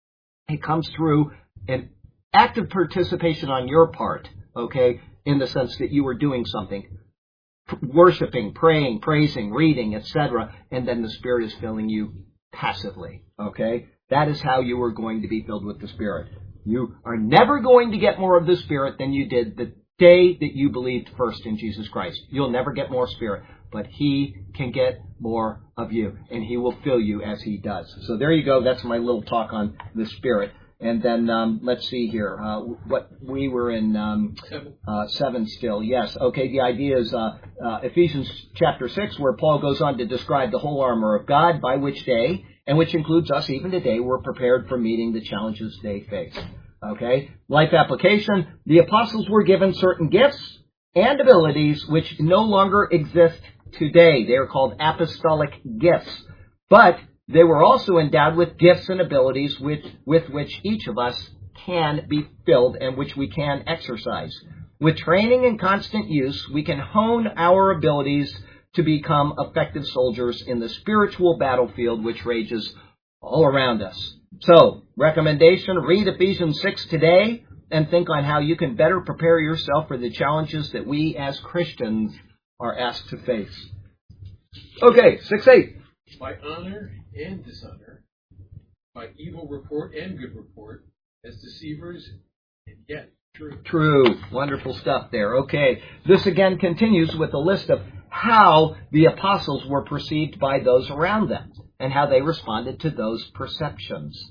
It comes through an active participation on your part, okay, in the sense that you are doing something, worshiping, praying, praising, reading, et cetera, and then the Spirit is filling you passively, okay? That is how you are going to be filled with the Spirit. You are never going to get more of the Spirit than you did the day that you believed first in Jesus Christ. You'll never get more Spirit, but He can get more of you, and He will fill you as He does. So there you go. That's my little talk on the Spirit. And then um, let's see here. Uh, what we were in um, seven. Uh, seven still. Yes. Okay. The idea is uh, uh, Ephesians chapter six, where Paul goes on to describe the whole armor of God, by which day, and which includes us even today, we're prepared for meeting the challenges they face. Okay. Life application. The apostles were given certain gifts and abilities which no longer exist today. They are called apostolic gifts, but they were also endowed with gifts and abilities with, with which each of us can be filled and which we can exercise. With training and constant use, we can hone our abilities to become effective soldiers in the spiritual battlefield which rages all around us. So, recommendation, read Ephesians six today and think on how you can better prepare yourself for the challenges that we as Christians are asked to face. Okay, six eight. By honor and dishonor, by evil report and good report, as deceivers and yet true. True. Wonderful stuff there. Okay. This again continues with a list of how the apostles were perceived by those around them and how they responded to those perceptions.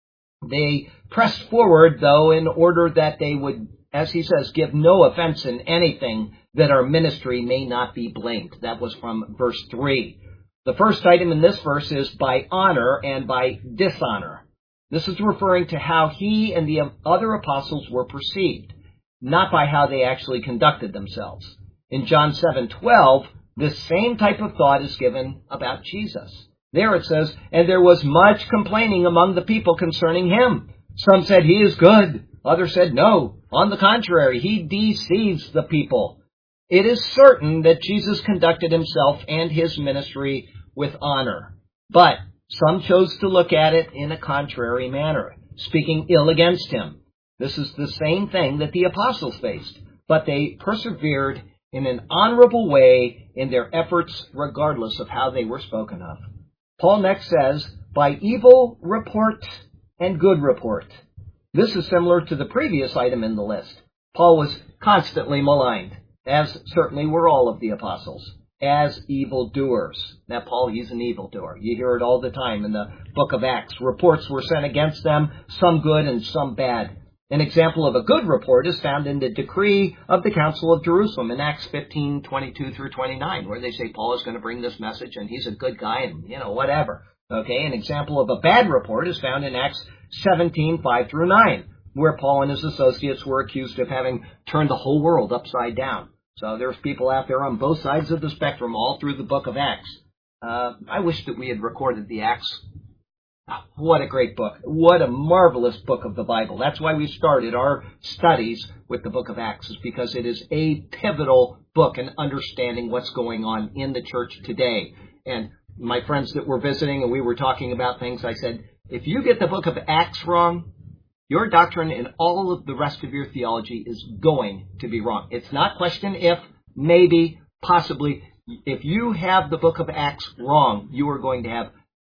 They pressed forward, though, in order that they would, as he says, give no offense in anything, that our ministry may not be blamed. That was from verse three. The first item in this verse is by honor and by dishonor. This is referring to how he and the other apostles were perceived, not by how they actually conducted themselves. In John seven twelve, this same type of thought is given about Jesus. There it says, "And there was much complaining among the people concerning him. Some said he is good. Others said no. On the contrary, he deceives the people." It is certain that Jesus conducted himself and his ministry with honor, but some chose to look at it in a contrary manner, speaking ill against him. This is the same thing that the apostles faced, but they persevered in an honorable way in their efforts regardless of how they were spoken of. Paul next says, by evil report and good report. This is similar to the previous item in the list. Paul was constantly maligned, as certainly were all of the apostles, as evildoers. Now, Paul, he's an evildoer. You hear it all the time in the book of Acts. Reports were sent against them, some good and some bad. An example of a good report is found in the decree of the Council of Jerusalem in Acts fifteen twenty-two through twenty-nine, where they say Paul is going to bring this message and he's a good guy and, you know, whatever. Okay, an example of a bad report is found in Acts seventeen five through nine, where Paul and his associates were accused of having turned the whole world upside down. So there's people out there on both sides of the spectrum all through the book of Acts. Uh, I wish that we had recorded the Acts. Oh, what a great book. What a marvelous book of the Bible. That's why we started our studies with the book of Acts, is because it is a pivotal book in understanding what's going on in the church today. And my friends that were visiting and we were talking about things, I said, if you get the book of Acts wrong, your doctrine and all of the rest of your theology is going to be wrong. It's not question if, maybe, possibly. If you have the book of Acts wrong, you are going to have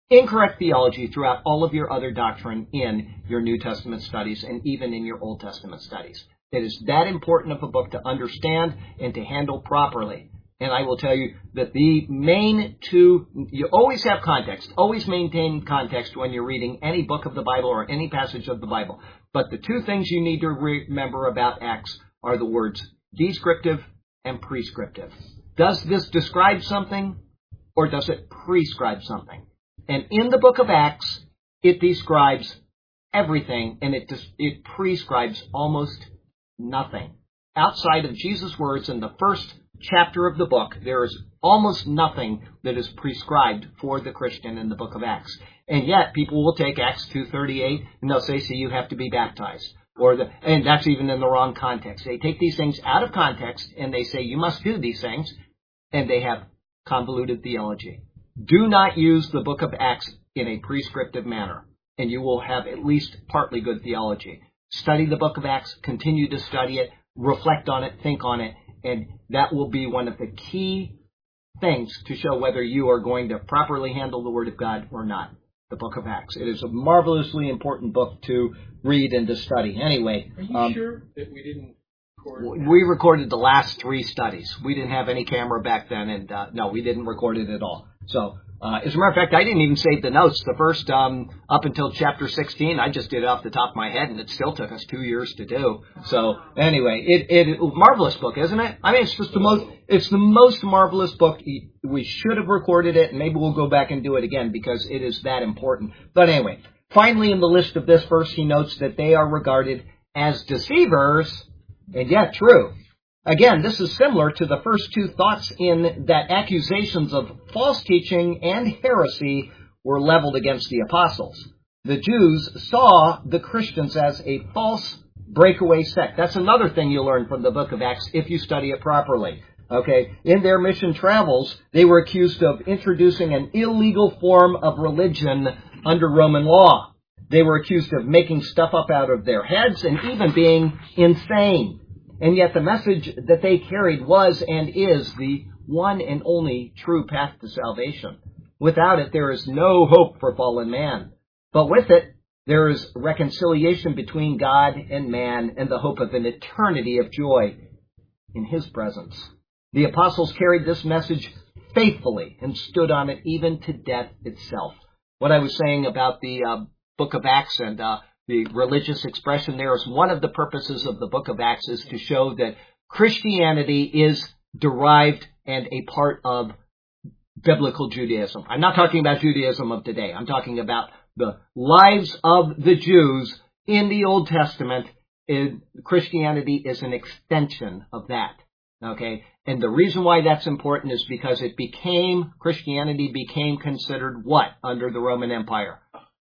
incorrect theology throughout all of your other doctrine in your New Testament studies and even in your Old Testament studies. It is that important of a book to understand and to handle properly. And I will tell you that the main two, you always have context, always maintain context when you're reading any book of the Bible or any passage of the Bible. But the two things you need to remember about Acts are the words descriptive and prescriptive. Does this describe something or does it prescribe something? And in the book of Acts, it describes everything and it it prescribes almost nothing. Outside of Jesus' words in the first chapter of the book, there is almost nothing that is prescribed for the Christian in the book of Acts. And yet, people will take Acts two thirty-eight and they'll say, see, you have to be baptized. Or the, and that's even in the wrong context. They take these things out of context and they say, you must do these things. And they have convoluted theology. Do not use the book of Acts in a prescriptive manner, and you will have at least partly good theology. Study the book of Acts, continue to study it, reflect on it, think on it, and that will be one of the key things to show whether you are going to properly handle the Word of God or not. The book of Acts. It is a marvelously important book to read and to study. Anyway. Are you um, sure that we didn't record? We recorded the last three studies. We didn't have any camera back then, and uh, no, we didn't record it at all. So, uh, as a matter of fact, I didn't even save the notes. The first, um, up until chapter sixteen, I just did it off the top of my head, and it still took us two years to do. So, anyway, it, it, it marvelous book, isn't it? I mean, it's just the most, it's the most marvelous book. We should have recorded it, and maybe we'll go back and do it again because it is that important. But anyway, finally in the list of this verse, he notes that they are regarded as deceivers, and yet true. Again, this is similar to the first two thoughts in that accusations of false teaching and heresy were leveled against the apostles. The Jews saw the Christians as a false breakaway sect. That's another thing you learn from the book of Acts if you study it properly. Okay, in their mission travels, they were accused of introducing an illegal form of religion under Roman law. They were accused of making stuff up out of their heads and even being insane. And yet the message that they carried was and is the one and only true path to salvation. Without it, there is no hope for fallen man. But with it, there is reconciliation between God and man and the hope of an eternity of joy in His presence. The apostles carried this message faithfully and stood on it even to death itself. What I was saying about the uh, book of Acts and uh, the religious expression there is one of the purposes of the book of Acts is to show that Christianity is derived and a part of biblical Judaism. I'm not talking about Judaism of today. I'm talking about the lives of the Jews in the Old Testament. Christianity is an extension of that. Okay? And the reason why that's important is because it became, Christianity became considered what under the Roman Empire?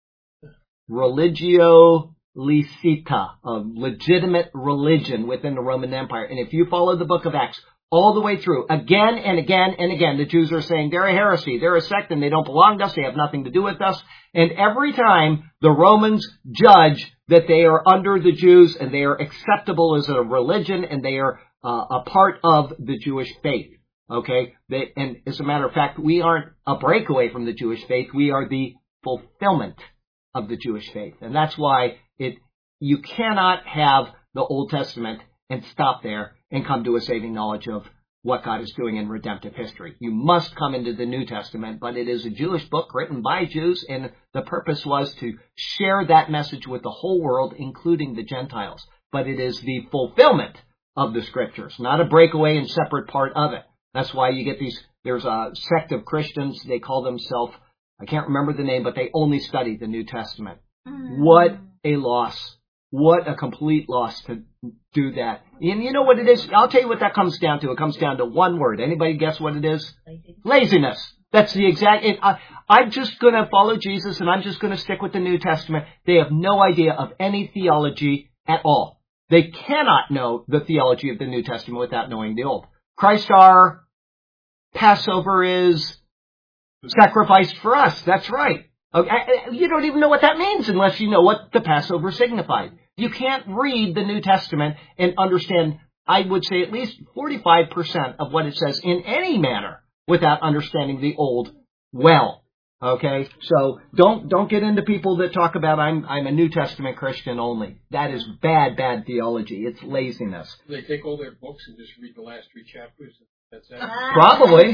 Religio licita, a legitimate religion within the Roman Empire. And if you follow the book of Acts all the way through, again and again and again, the Jews are saying they're a heresy, they're a sect, and they don't belong to us, they have nothing to do with us. And every time the Romans judge that they are under the Jews and they are acceptable as a religion and they are uh, a part of the Jewish faith. Okay? They, and as a matter of fact, we aren't a breakaway from the Jewish faith, we are the fulfillment of the Jewish faith. And that's why it you cannot have the Old Testament and stop there and come to a saving knowledge of what God is doing in redemptive history. You must come into the New Testament, but it is a Jewish book written by Jews, and the purpose was to share that message with the whole world, including the Gentiles. But it is the fulfillment of the Scriptures, not a breakaway and separate part of it. That's why you get these, there's a sect of Christians, they call themselves, I can't remember the name, but they only study the New Testament. Mm. What a loss. What a complete loss to do that. And you know what it is? I'll tell you what that comes down to. It comes down to one word. Anybody guess what it is? Laziness. Laziness. That's the exact, it, I, I'm just going to follow Jesus and I'm just going to stick with the New Testament. They have no idea of any theology at all. They cannot know the theology of the New Testament without knowing the Old. Christ our Passover is sacrificed for us. That's right. Okay. You don't even know what that means unless you know what the Passover signified. You can't read the New Testament and understand, I would say, at least forty-five percent of what it says in any manner without understanding the Old well. Okay, so don't don't get into people that talk about I'm I'm a New Testament Christian only. That is bad, bad theology. It's laziness. They take all their books and just read the last three chapters. That's that. Probably,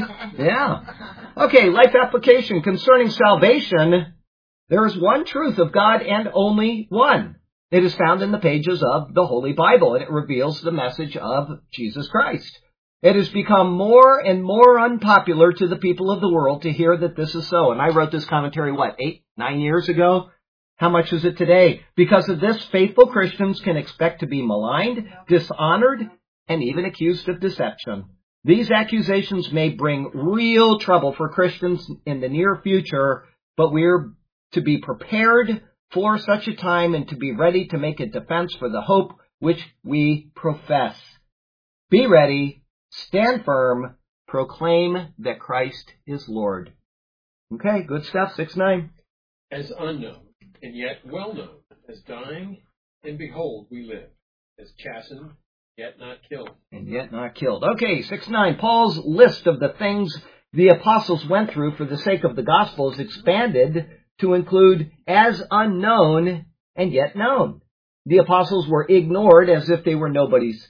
yeah. Okay, life application concerning salvation. There is one truth of God and only one. It is found in the pages of the Holy Bible, and it reveals the message of Jesus Christ. It has become more and more unpopular to the people of the world to hear that this is so. And I wrote this commentary, what, eight, nine years ago? How much is it today? Because of this, faithful Christians can expect to be maligned, dishonored, and even accused of deception. These accusations may bring real trouble for Christians in the near future, but we're to be prepared for such a time and to be ready to make a defense for the hope which we profess. Be ready. Stand firm, proclaim that Christ is Lord. Okay, good stuff, six nine. As unknown, and yet well known, as dying, and behold, we live. As chastened, yet not killed. And yet not killed. Okay, six nine. Paul's list of the things the apostles went through for the sake of the gospel is expanded to include as unknown and yet known. The apostles were ignored as if they were nobodies.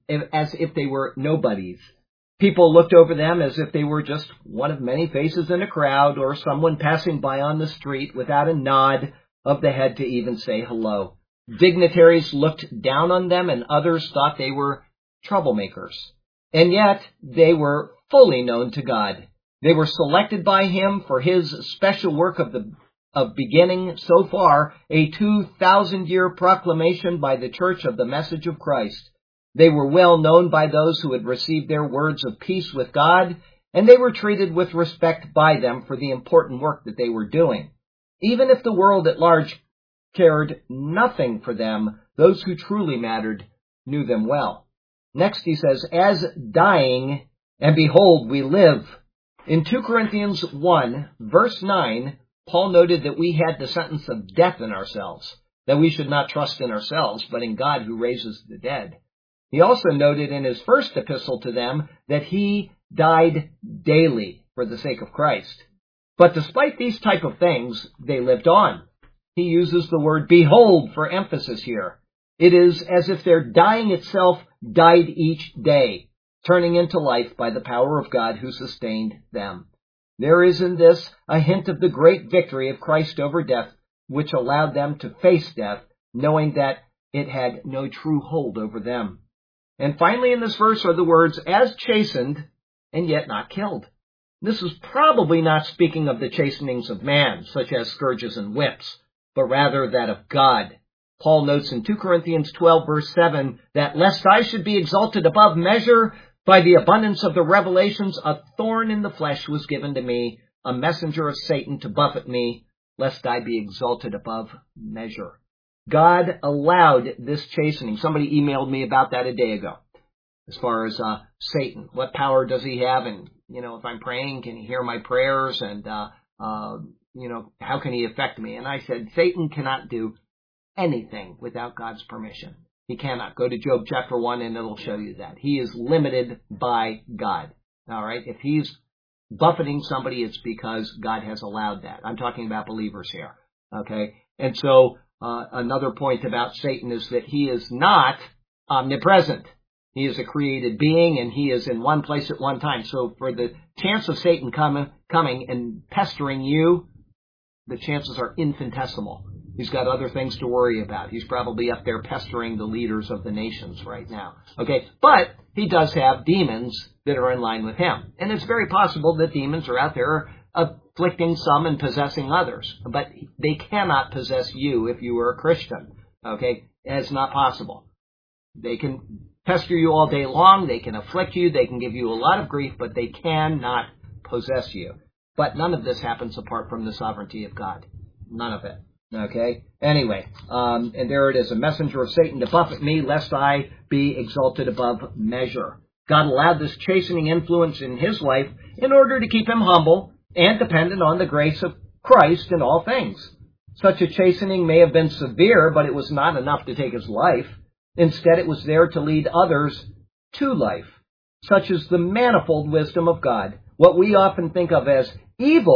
As if they were nobodies. People looked over them as if they were just one of many faces in a crowd or someone passing by on the street without a nod of the head to even say hello. Dignitaries looked down on them and others thought they were troublemakers. And yet they were fully known to God. They were selected by Him for His special work of the of beginning so far a two thousand year proclamation by the church of the message of Christ. They were well known by those who had received their words of peace with God, and they were treated with respect by them for the important work that they were doing. Even if the world at large cared nothing for them, those who truly mattered knew them well. Next he says, as dying, and behold, we live. In two Corinthians one, verse nine, Paul noted that we had the sentence of death in ourselves, that we should not trust in ourselves, but in God who raises the dead. He also noted in his first epistle to them that he died daily for the sake of Christ. But despite these type of things, they lived on. He uses the word behold for emphasis here. It is as if their dying itself died each day, turning into life by the power of God who sustained them. There is in this a hint of the great victory of Christ over death, which allowed them to face death, knowing that it had no true hold over them. And finally in this verse are the words, as chastened, and yet not killed. This is probably not speaking of the chastenings of man, such as scourges and whips, but rather that of God. Paul notes in two Corinthians twelve, verse seven, that lest I should be exalted above measure, by the abundance of the revelations, a thorn in the flesh was given to me, a messenger of Satan to buffet me, lest I be exalted above measure. God allowed this chastening. Somebody emailed me about that a day ago. As far as uh, Satan, what power does he have? And, you know, if I'm praying, can he hear my prayers? And, uh, uh, you know, how can he affect me? And I said, Satan cannot do anything without God's permission. He cannot. Go to Job chapter one and it'll show you that. He is limited by God. All right? If he's buffeting somebody, it's because God has allowed that. I'm talking about believers here. Okay? And so, Uh, another point about Satan is that he is not omnipresent. He is a created being and he is in one place at one time. So for the chance of Satan come, coming and pestering you, the chances are infinitesimal. He's got other things to worry about. He's probably up there pestering the leaders of the nations right now. Okay, but he does have demons that are in line with him. And it's very possible that demons are out there afflicting some and possessing others. But they cannot possess you if you are a Christian. Okay? It's not possible. They can pester you all day long. They can afflict you. They can give you a lot of grief, but they cannot possess you. But none of this happens apart from the sovereignty of God. None of it. Okay? Anyway, um, and there it is, a messenger of Satan to buffet me, lest I be exalted above measure. God allowed this chastening influence in his life in order to keep him humble and dependent on the grace of Christ in all things. Such a chastening may have been severe, but it was not enough to take his life. Instead, it was there to lead others to life. Such is the manifold wisdom of God. What we often think of as evil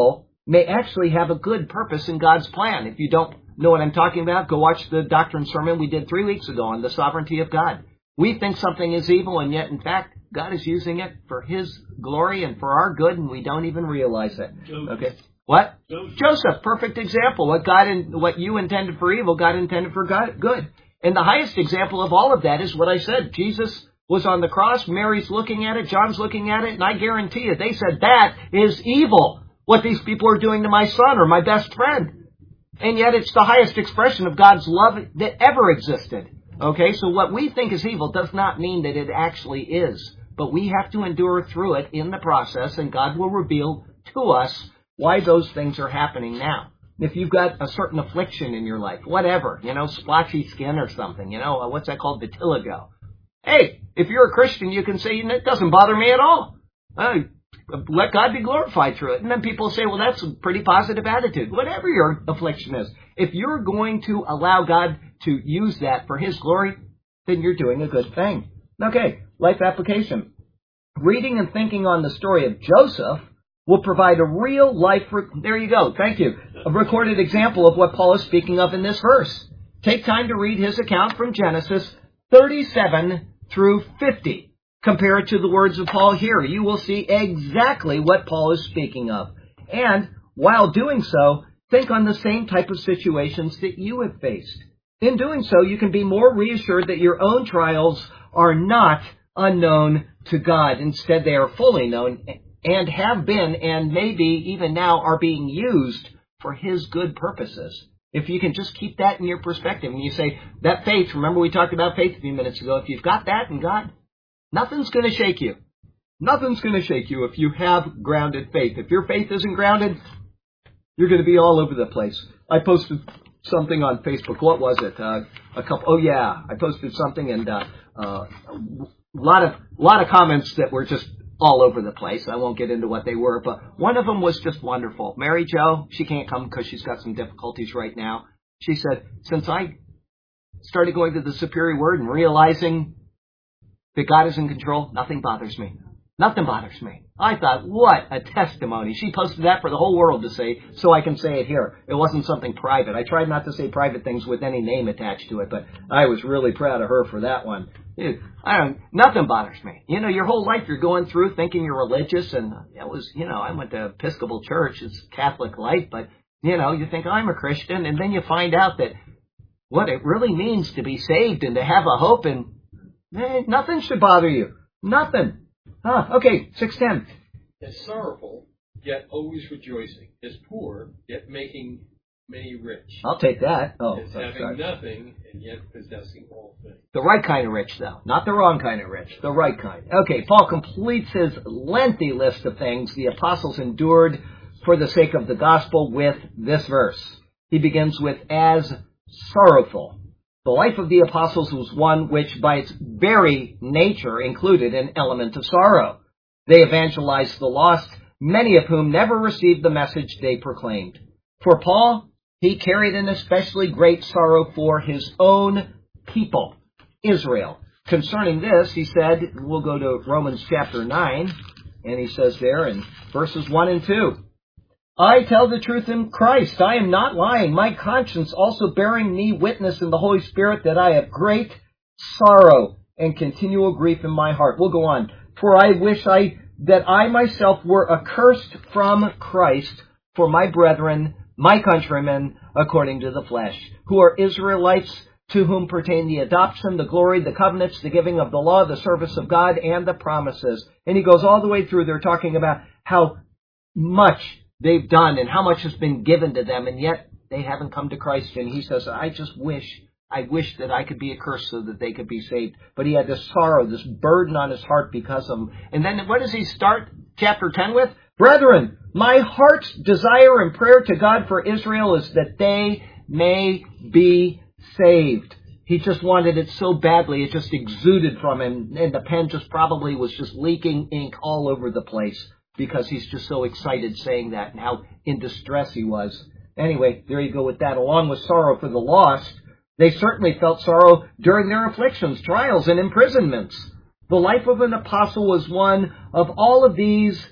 may actually have a good purpose in God's plan. If you don't know what I'm talking about, go watch the doctrine sermon we did three weeks ago on the sovereignty of God. We think something is evil, and yet, in fact, God is using it for His glory and for our good, and we don't even realize it. Okay. What? Joseph. Joseph, perfect example. What God, in, what you intended for evil, God intended for God, good. And the highest example of all of that is what I said. Jesus was on the cross. Mary's looking at it. John's looking at it. And I guarantee you, they said, that is evil. What these people are doing to my son or my best friend. And yet it's the highest expression of God's love that ever existed. Okay, so what we think is evil does not mean that it actually is. But we have to endure through it in the process, and God will reveal to us why those things are happening now. If you've got a certain affliction in your life, whatever, you know, splotchy skin or something, you know, what's that called, vitiligo. Hey, if you're a Christian, you can say, it doesn't bother me at all. Uh, let God be glorified through it. And then people say, well, that's a pretty positive attitude. Whatever your affliction is, if you're going to allow God to use that for His glory, then you're doing a good thing. Okay, life application. Reading and thinking on the story of Joseph will provide a real life, re- there you go, thank you, a recorded example of what Paul is speaking of in this verse. Take time to read his account from Genesis thirty-seven through fifty. Compare it to the words of Paul here. You will see exactly what Paul is speaking of. And while doing so, think on the same type of situations that you have faced. In doing so, you can be more reassured that your own trials are not unknown to God. Instead, they are fully known and have been, and maybe even now are being used for His good purposes. If you can just keep that in your perspective, and you say, that faith, remember we talked about faith a few minutes ago, if you've got that in God, nothing's going to shake you. Nothing's going to shake you if you have grounded faith. If your faith isn't grounded, you're going to be all over the place. I posted something on Facebook. What was it? Uh, a couple. Oh yeah, I posted something, and uh, uh, a lot of lot of comments that were just all over the place. I won't get into what they were, but one of them was just wonderful. Mary Jo, she can't come because she's got some difficulties right now. She said, since I started going to the Superior Word and realizing that God is in control, nothing bothers me. Nothing bothers me. I thought, what a testimony. She posted that for the whole world to see, so I can say it here. It wasn't something private. I tried not to say private things with any name attached to it, but I was really proud of her for that one. It, I don't, nothing bothers me. You know, your whole life you're going through thinking you're religious, and it was, you know, I went to Episcopal Church. It's Catholic life, but, you know, you think I'm a Christian, and then you find out that what it really means to be saved and to have a hope, and eh, nothing should bother you. Nothing. Huh, okay, six ten. As sorrowful, yet always rejoicing. As poor, yet making many rich. I'll take that. Oh, as sorry, having sorry. nothing, and yet possessing all things. The right kind of rich, though. Not the wrong kind of rich. The right kind. Okay, Paul completes his lengthy list of things the apostles endured for the sake of the gospel with this verse. He begins with, as sorrowful. The life of the apostles was one which, by its very nature, included an element of sorrow. They evangelized the lost, many of whom never received the message they proclaimed. For Paul, he carried an especially great sorrow for his own people, Israel. Concerning this, he said, we'll go to Romans chapter nine, and he says there in verses one and two, I tell the truth in Christ. I am not lying. My conscience also bearing me witness in the Holy Spirit that I have great sorrow and continual grief in my heart. We'll go on. For I wish I that I myself were accursed from Christ for my brethren, my countrymen, according to the flesh, who are Israelites, to whom pertain the adoption, the glory, the covenants, the giving of the law, the service of God, and the promises. And he goes all the way through. They're talking about how much they've done and how much has been given to them, and yet they haven't come to Christ. And he says, I just wish, I wish that I could be accursed so that they could be saved. But he had this sorrow, this burden on his heart because of them. And then what does he start chapter ten with? Brethren, my heart's desire and prayer to God for Israel is that they may be saved. He just wanted it so badly, it just exuded from him, and the pen just probably was just leaking ink all over the place, because he's just so excited saying that and how in distress he was. Anyway, there you go with that. Along with sorrow for the lost, they certainly felt sorrow during their afflictions, trials, and imprisonments. The life of an apostle was one of all of these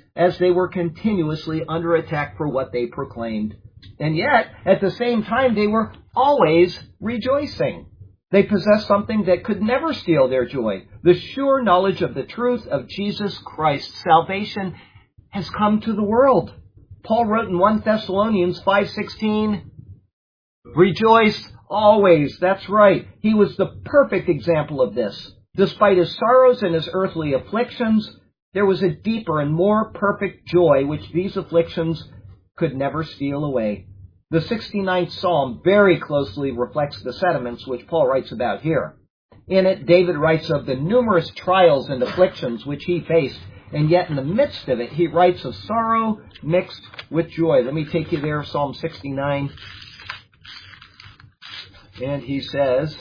as they were continuously under attack for what they proclaimed. And yet, at the same time, they were always rejoicing. They possessed something that could never steal their joy, the sure knowledge of the truth of Jesus Christ. Salvation has come to the world. Paul wrote in First Thessalonians five sixteen, rejoice always. That's right. He was the perfect example of this. Despite his sorrows and his earthly afflictions, there was a deeper and more perfect joy which these afflictions could never steal away. The sixty-ninth Psalm very closely reflects the sentiments which Paul writes about here. In it, David writes of the numerous trials and afflictions which he faced, and yet in the midst of it, he writes of sorrow mixed with joy. Let me take you there, Psalm sixty-nine. And he says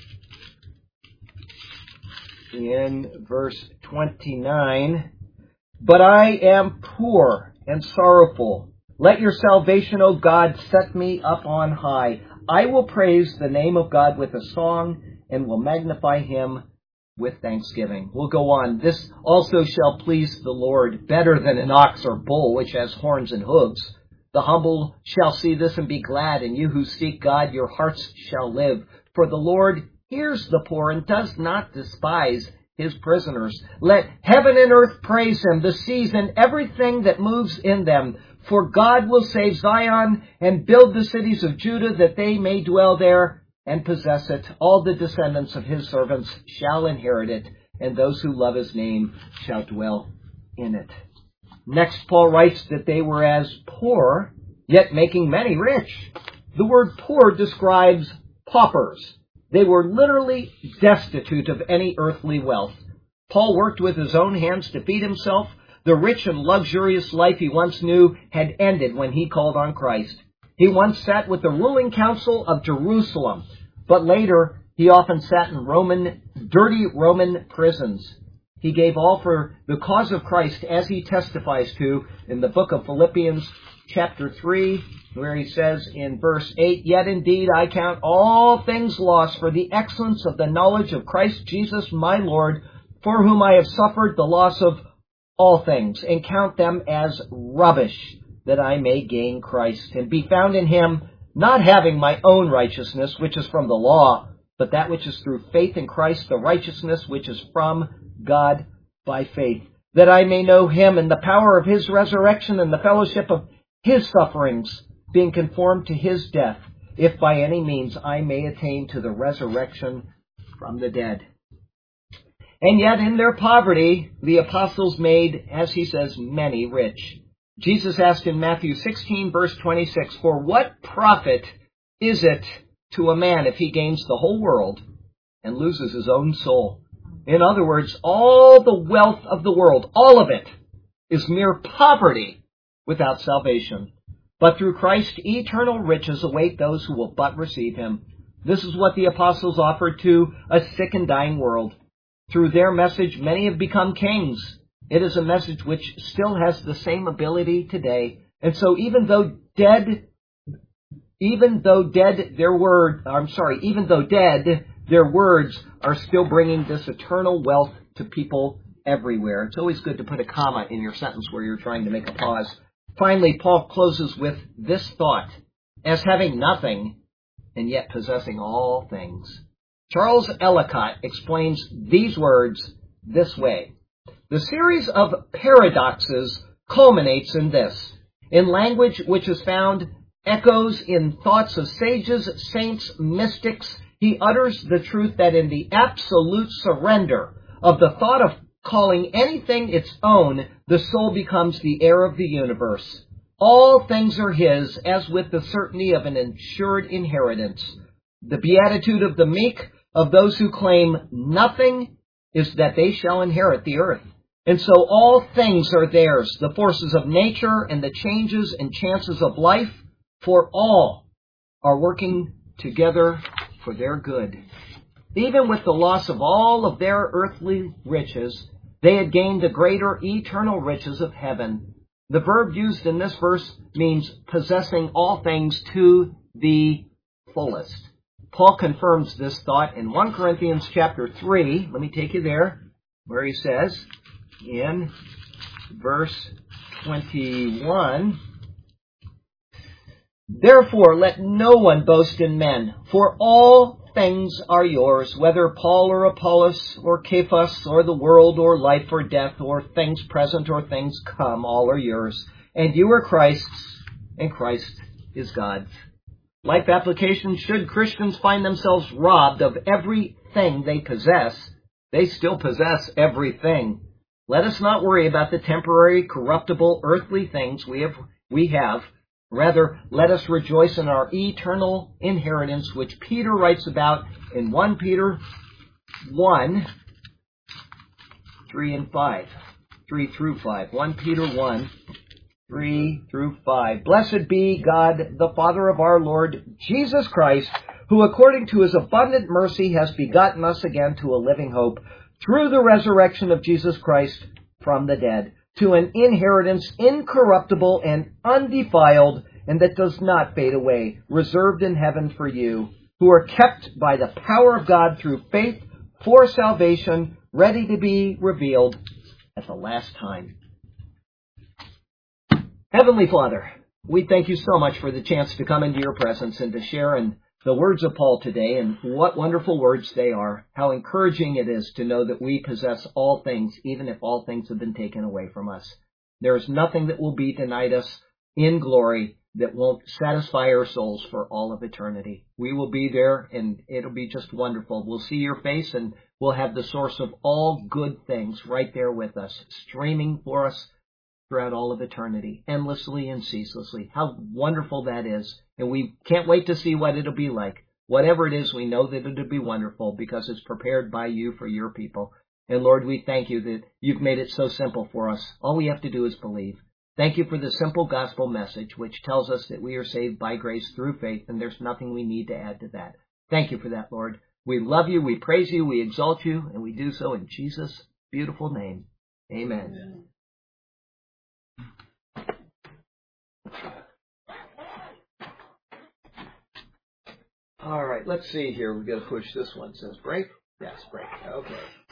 in verse twenty-nine, but I am poor and sorrowful. Let your salvation, O God, set me up on high. I will praise the name of God with a song and will magnify him with thanksgiving. We'll go on. This also shall please the Lord better than an ox or bull which has horns and hooves. The humble shall see this and be glad, and you who seek God, your hearts shall live. For the Lord hears the poor and does not despise his prisoners. Let heaven and earth praise him, the seas and everything that moves in them. For God will save Zion and build the cities of Judah, that they may dwell there and possess it. All the descendants of his servants shall inherit it, and those who love his name shall dwell in it. Next, Paul writes that they were as poor, yet making many rich. The word poor describes paupers. They were literally destitute of any earthly wealth. Paul worked with his own hands to feed himself. The rich and luxurious life he once knew had ended when he called on Christ. He once sat with the ruling council of Jerusalem, but later he often sat in Roman, dirty Roman prisons. He gave all for the cause of Christ, as he testifies to in the book of Philippians chapter three, where he says in verse eight, yet indeed I count all things lost for the excellence of the knowledge of Christ Jesus my Lord, for whom I have suffered the loss of all things, and count them as rubbish, that I may gain Christ, and be found in him, not having my own righteousness, which is from the law, but that which is through faith in Christ, the righteousness which is from God by faith, that I may know him and the power of his resurrection and the fellowship of his sufferings, being conformed to his death, if by any means I may attain to the resurrection from the dead. And yet in their poverty, the apostles made, as he says, many rich. Jesus asked in Matthew sixteen, verse twenty-six, for what profit is it to a man if he gains the whole world and loses his own soul? In other words, all the wealth of the world, all of it, is mere poverty without salvation. But through Christ, eternal riches await those who will but receive him. This is what the apostles offered to a sick and dying world. Through their message, many have become kings. It is a message which still has the same ability today. And so even though dead, even though dead, their word, I'm sorry, even though dead, their words are still bringing this eternal wealth to people everywhere. It's always good to put a comma in your sentence where you're trying to make a pause. Finally, Paul closes with this thought, as having nothing and yet possessing all things. Charles Ellicott explains these words this way. The series of paradoxes culminates in this. In language which is found echoes in thoughts of sages, saints, mystics, he utters the truth that in the absolute surrender of the thought of calling anything its own, the soul becomes the heir of the universe. All things are his, as with the certainty of an assured inheritance. The beatitude of the meek, of those who claim nothing, is that they shall inherit the earth. And so all things are theirs, the forces of nature and the changes and chances of life, for all are working together for their good. Even with the loss of all of their earthly riches, they had gained the greater eternal riches of heaven. The verb used in this verse means possessing all things to the fullest. Paul confirms this thought in First Corinthians chapter three. Let me take you there, where he says in verse twenty-one. Therefore, let no one boast in men, for all things are yours, whether Paul or Apollos or Cephas or the world or life or death or things present or things come, all are yours. And you are Christ's, and Christ is God's. Life application: should Christians find themselves robbed of everything they possess, they still possess everything. Let us not worry about the temporary, corruptible, earthly things we have. We have. Rather, let us rejoice in our eternal inheritance, which Peter writes about in First Peter one, three and five. three through five. First Peter one, three through five. Blessed be God, the Father of our Lord Jesus Christ, who according to his abundant mercy has begotten us again to a living hope, through the resurrection of Jesus Christ from the dead, to an inheritance incorruptible and undefiled, and that does not fade away, reserved in heaven for you, who are kept by the power of God through faith for salvation, ready to be revealed at the last time. Heavenly Father, we thank you so much for the chance to come into your presence and to share in the words of Paul today, and what wonderful words they are. How encouraging it is to know that we possess all things, even if all things have been taken away from us. There is nothing that will be denied us in glory that won't satisfy our souls for all of eternity. We will be there, and it'll be just wonderful. We'll see your face, and we'll have the source of all good things right there with us, streaming for us throughout all of eternity, endlessly and ceaselessly. How wonderful that is. And we can't wait to see what it'll be like. Whatever it is, we know that it'll be wonderful because it's prepared by you for your people. And Lord, we thank you that you've made it so simple for us. All we have to do is believe. Thank you for the simple gospel message, which tells us that we are saved by grace through faith, and there's nothing we need to add to that. Thank you for that, Lord. We love you, we praise you, we exalt you, and we do so in Jesus' beautiful name. Amen. Amen. All right, let's see here. We've got to push this one. It says break. Yes, break. Okay.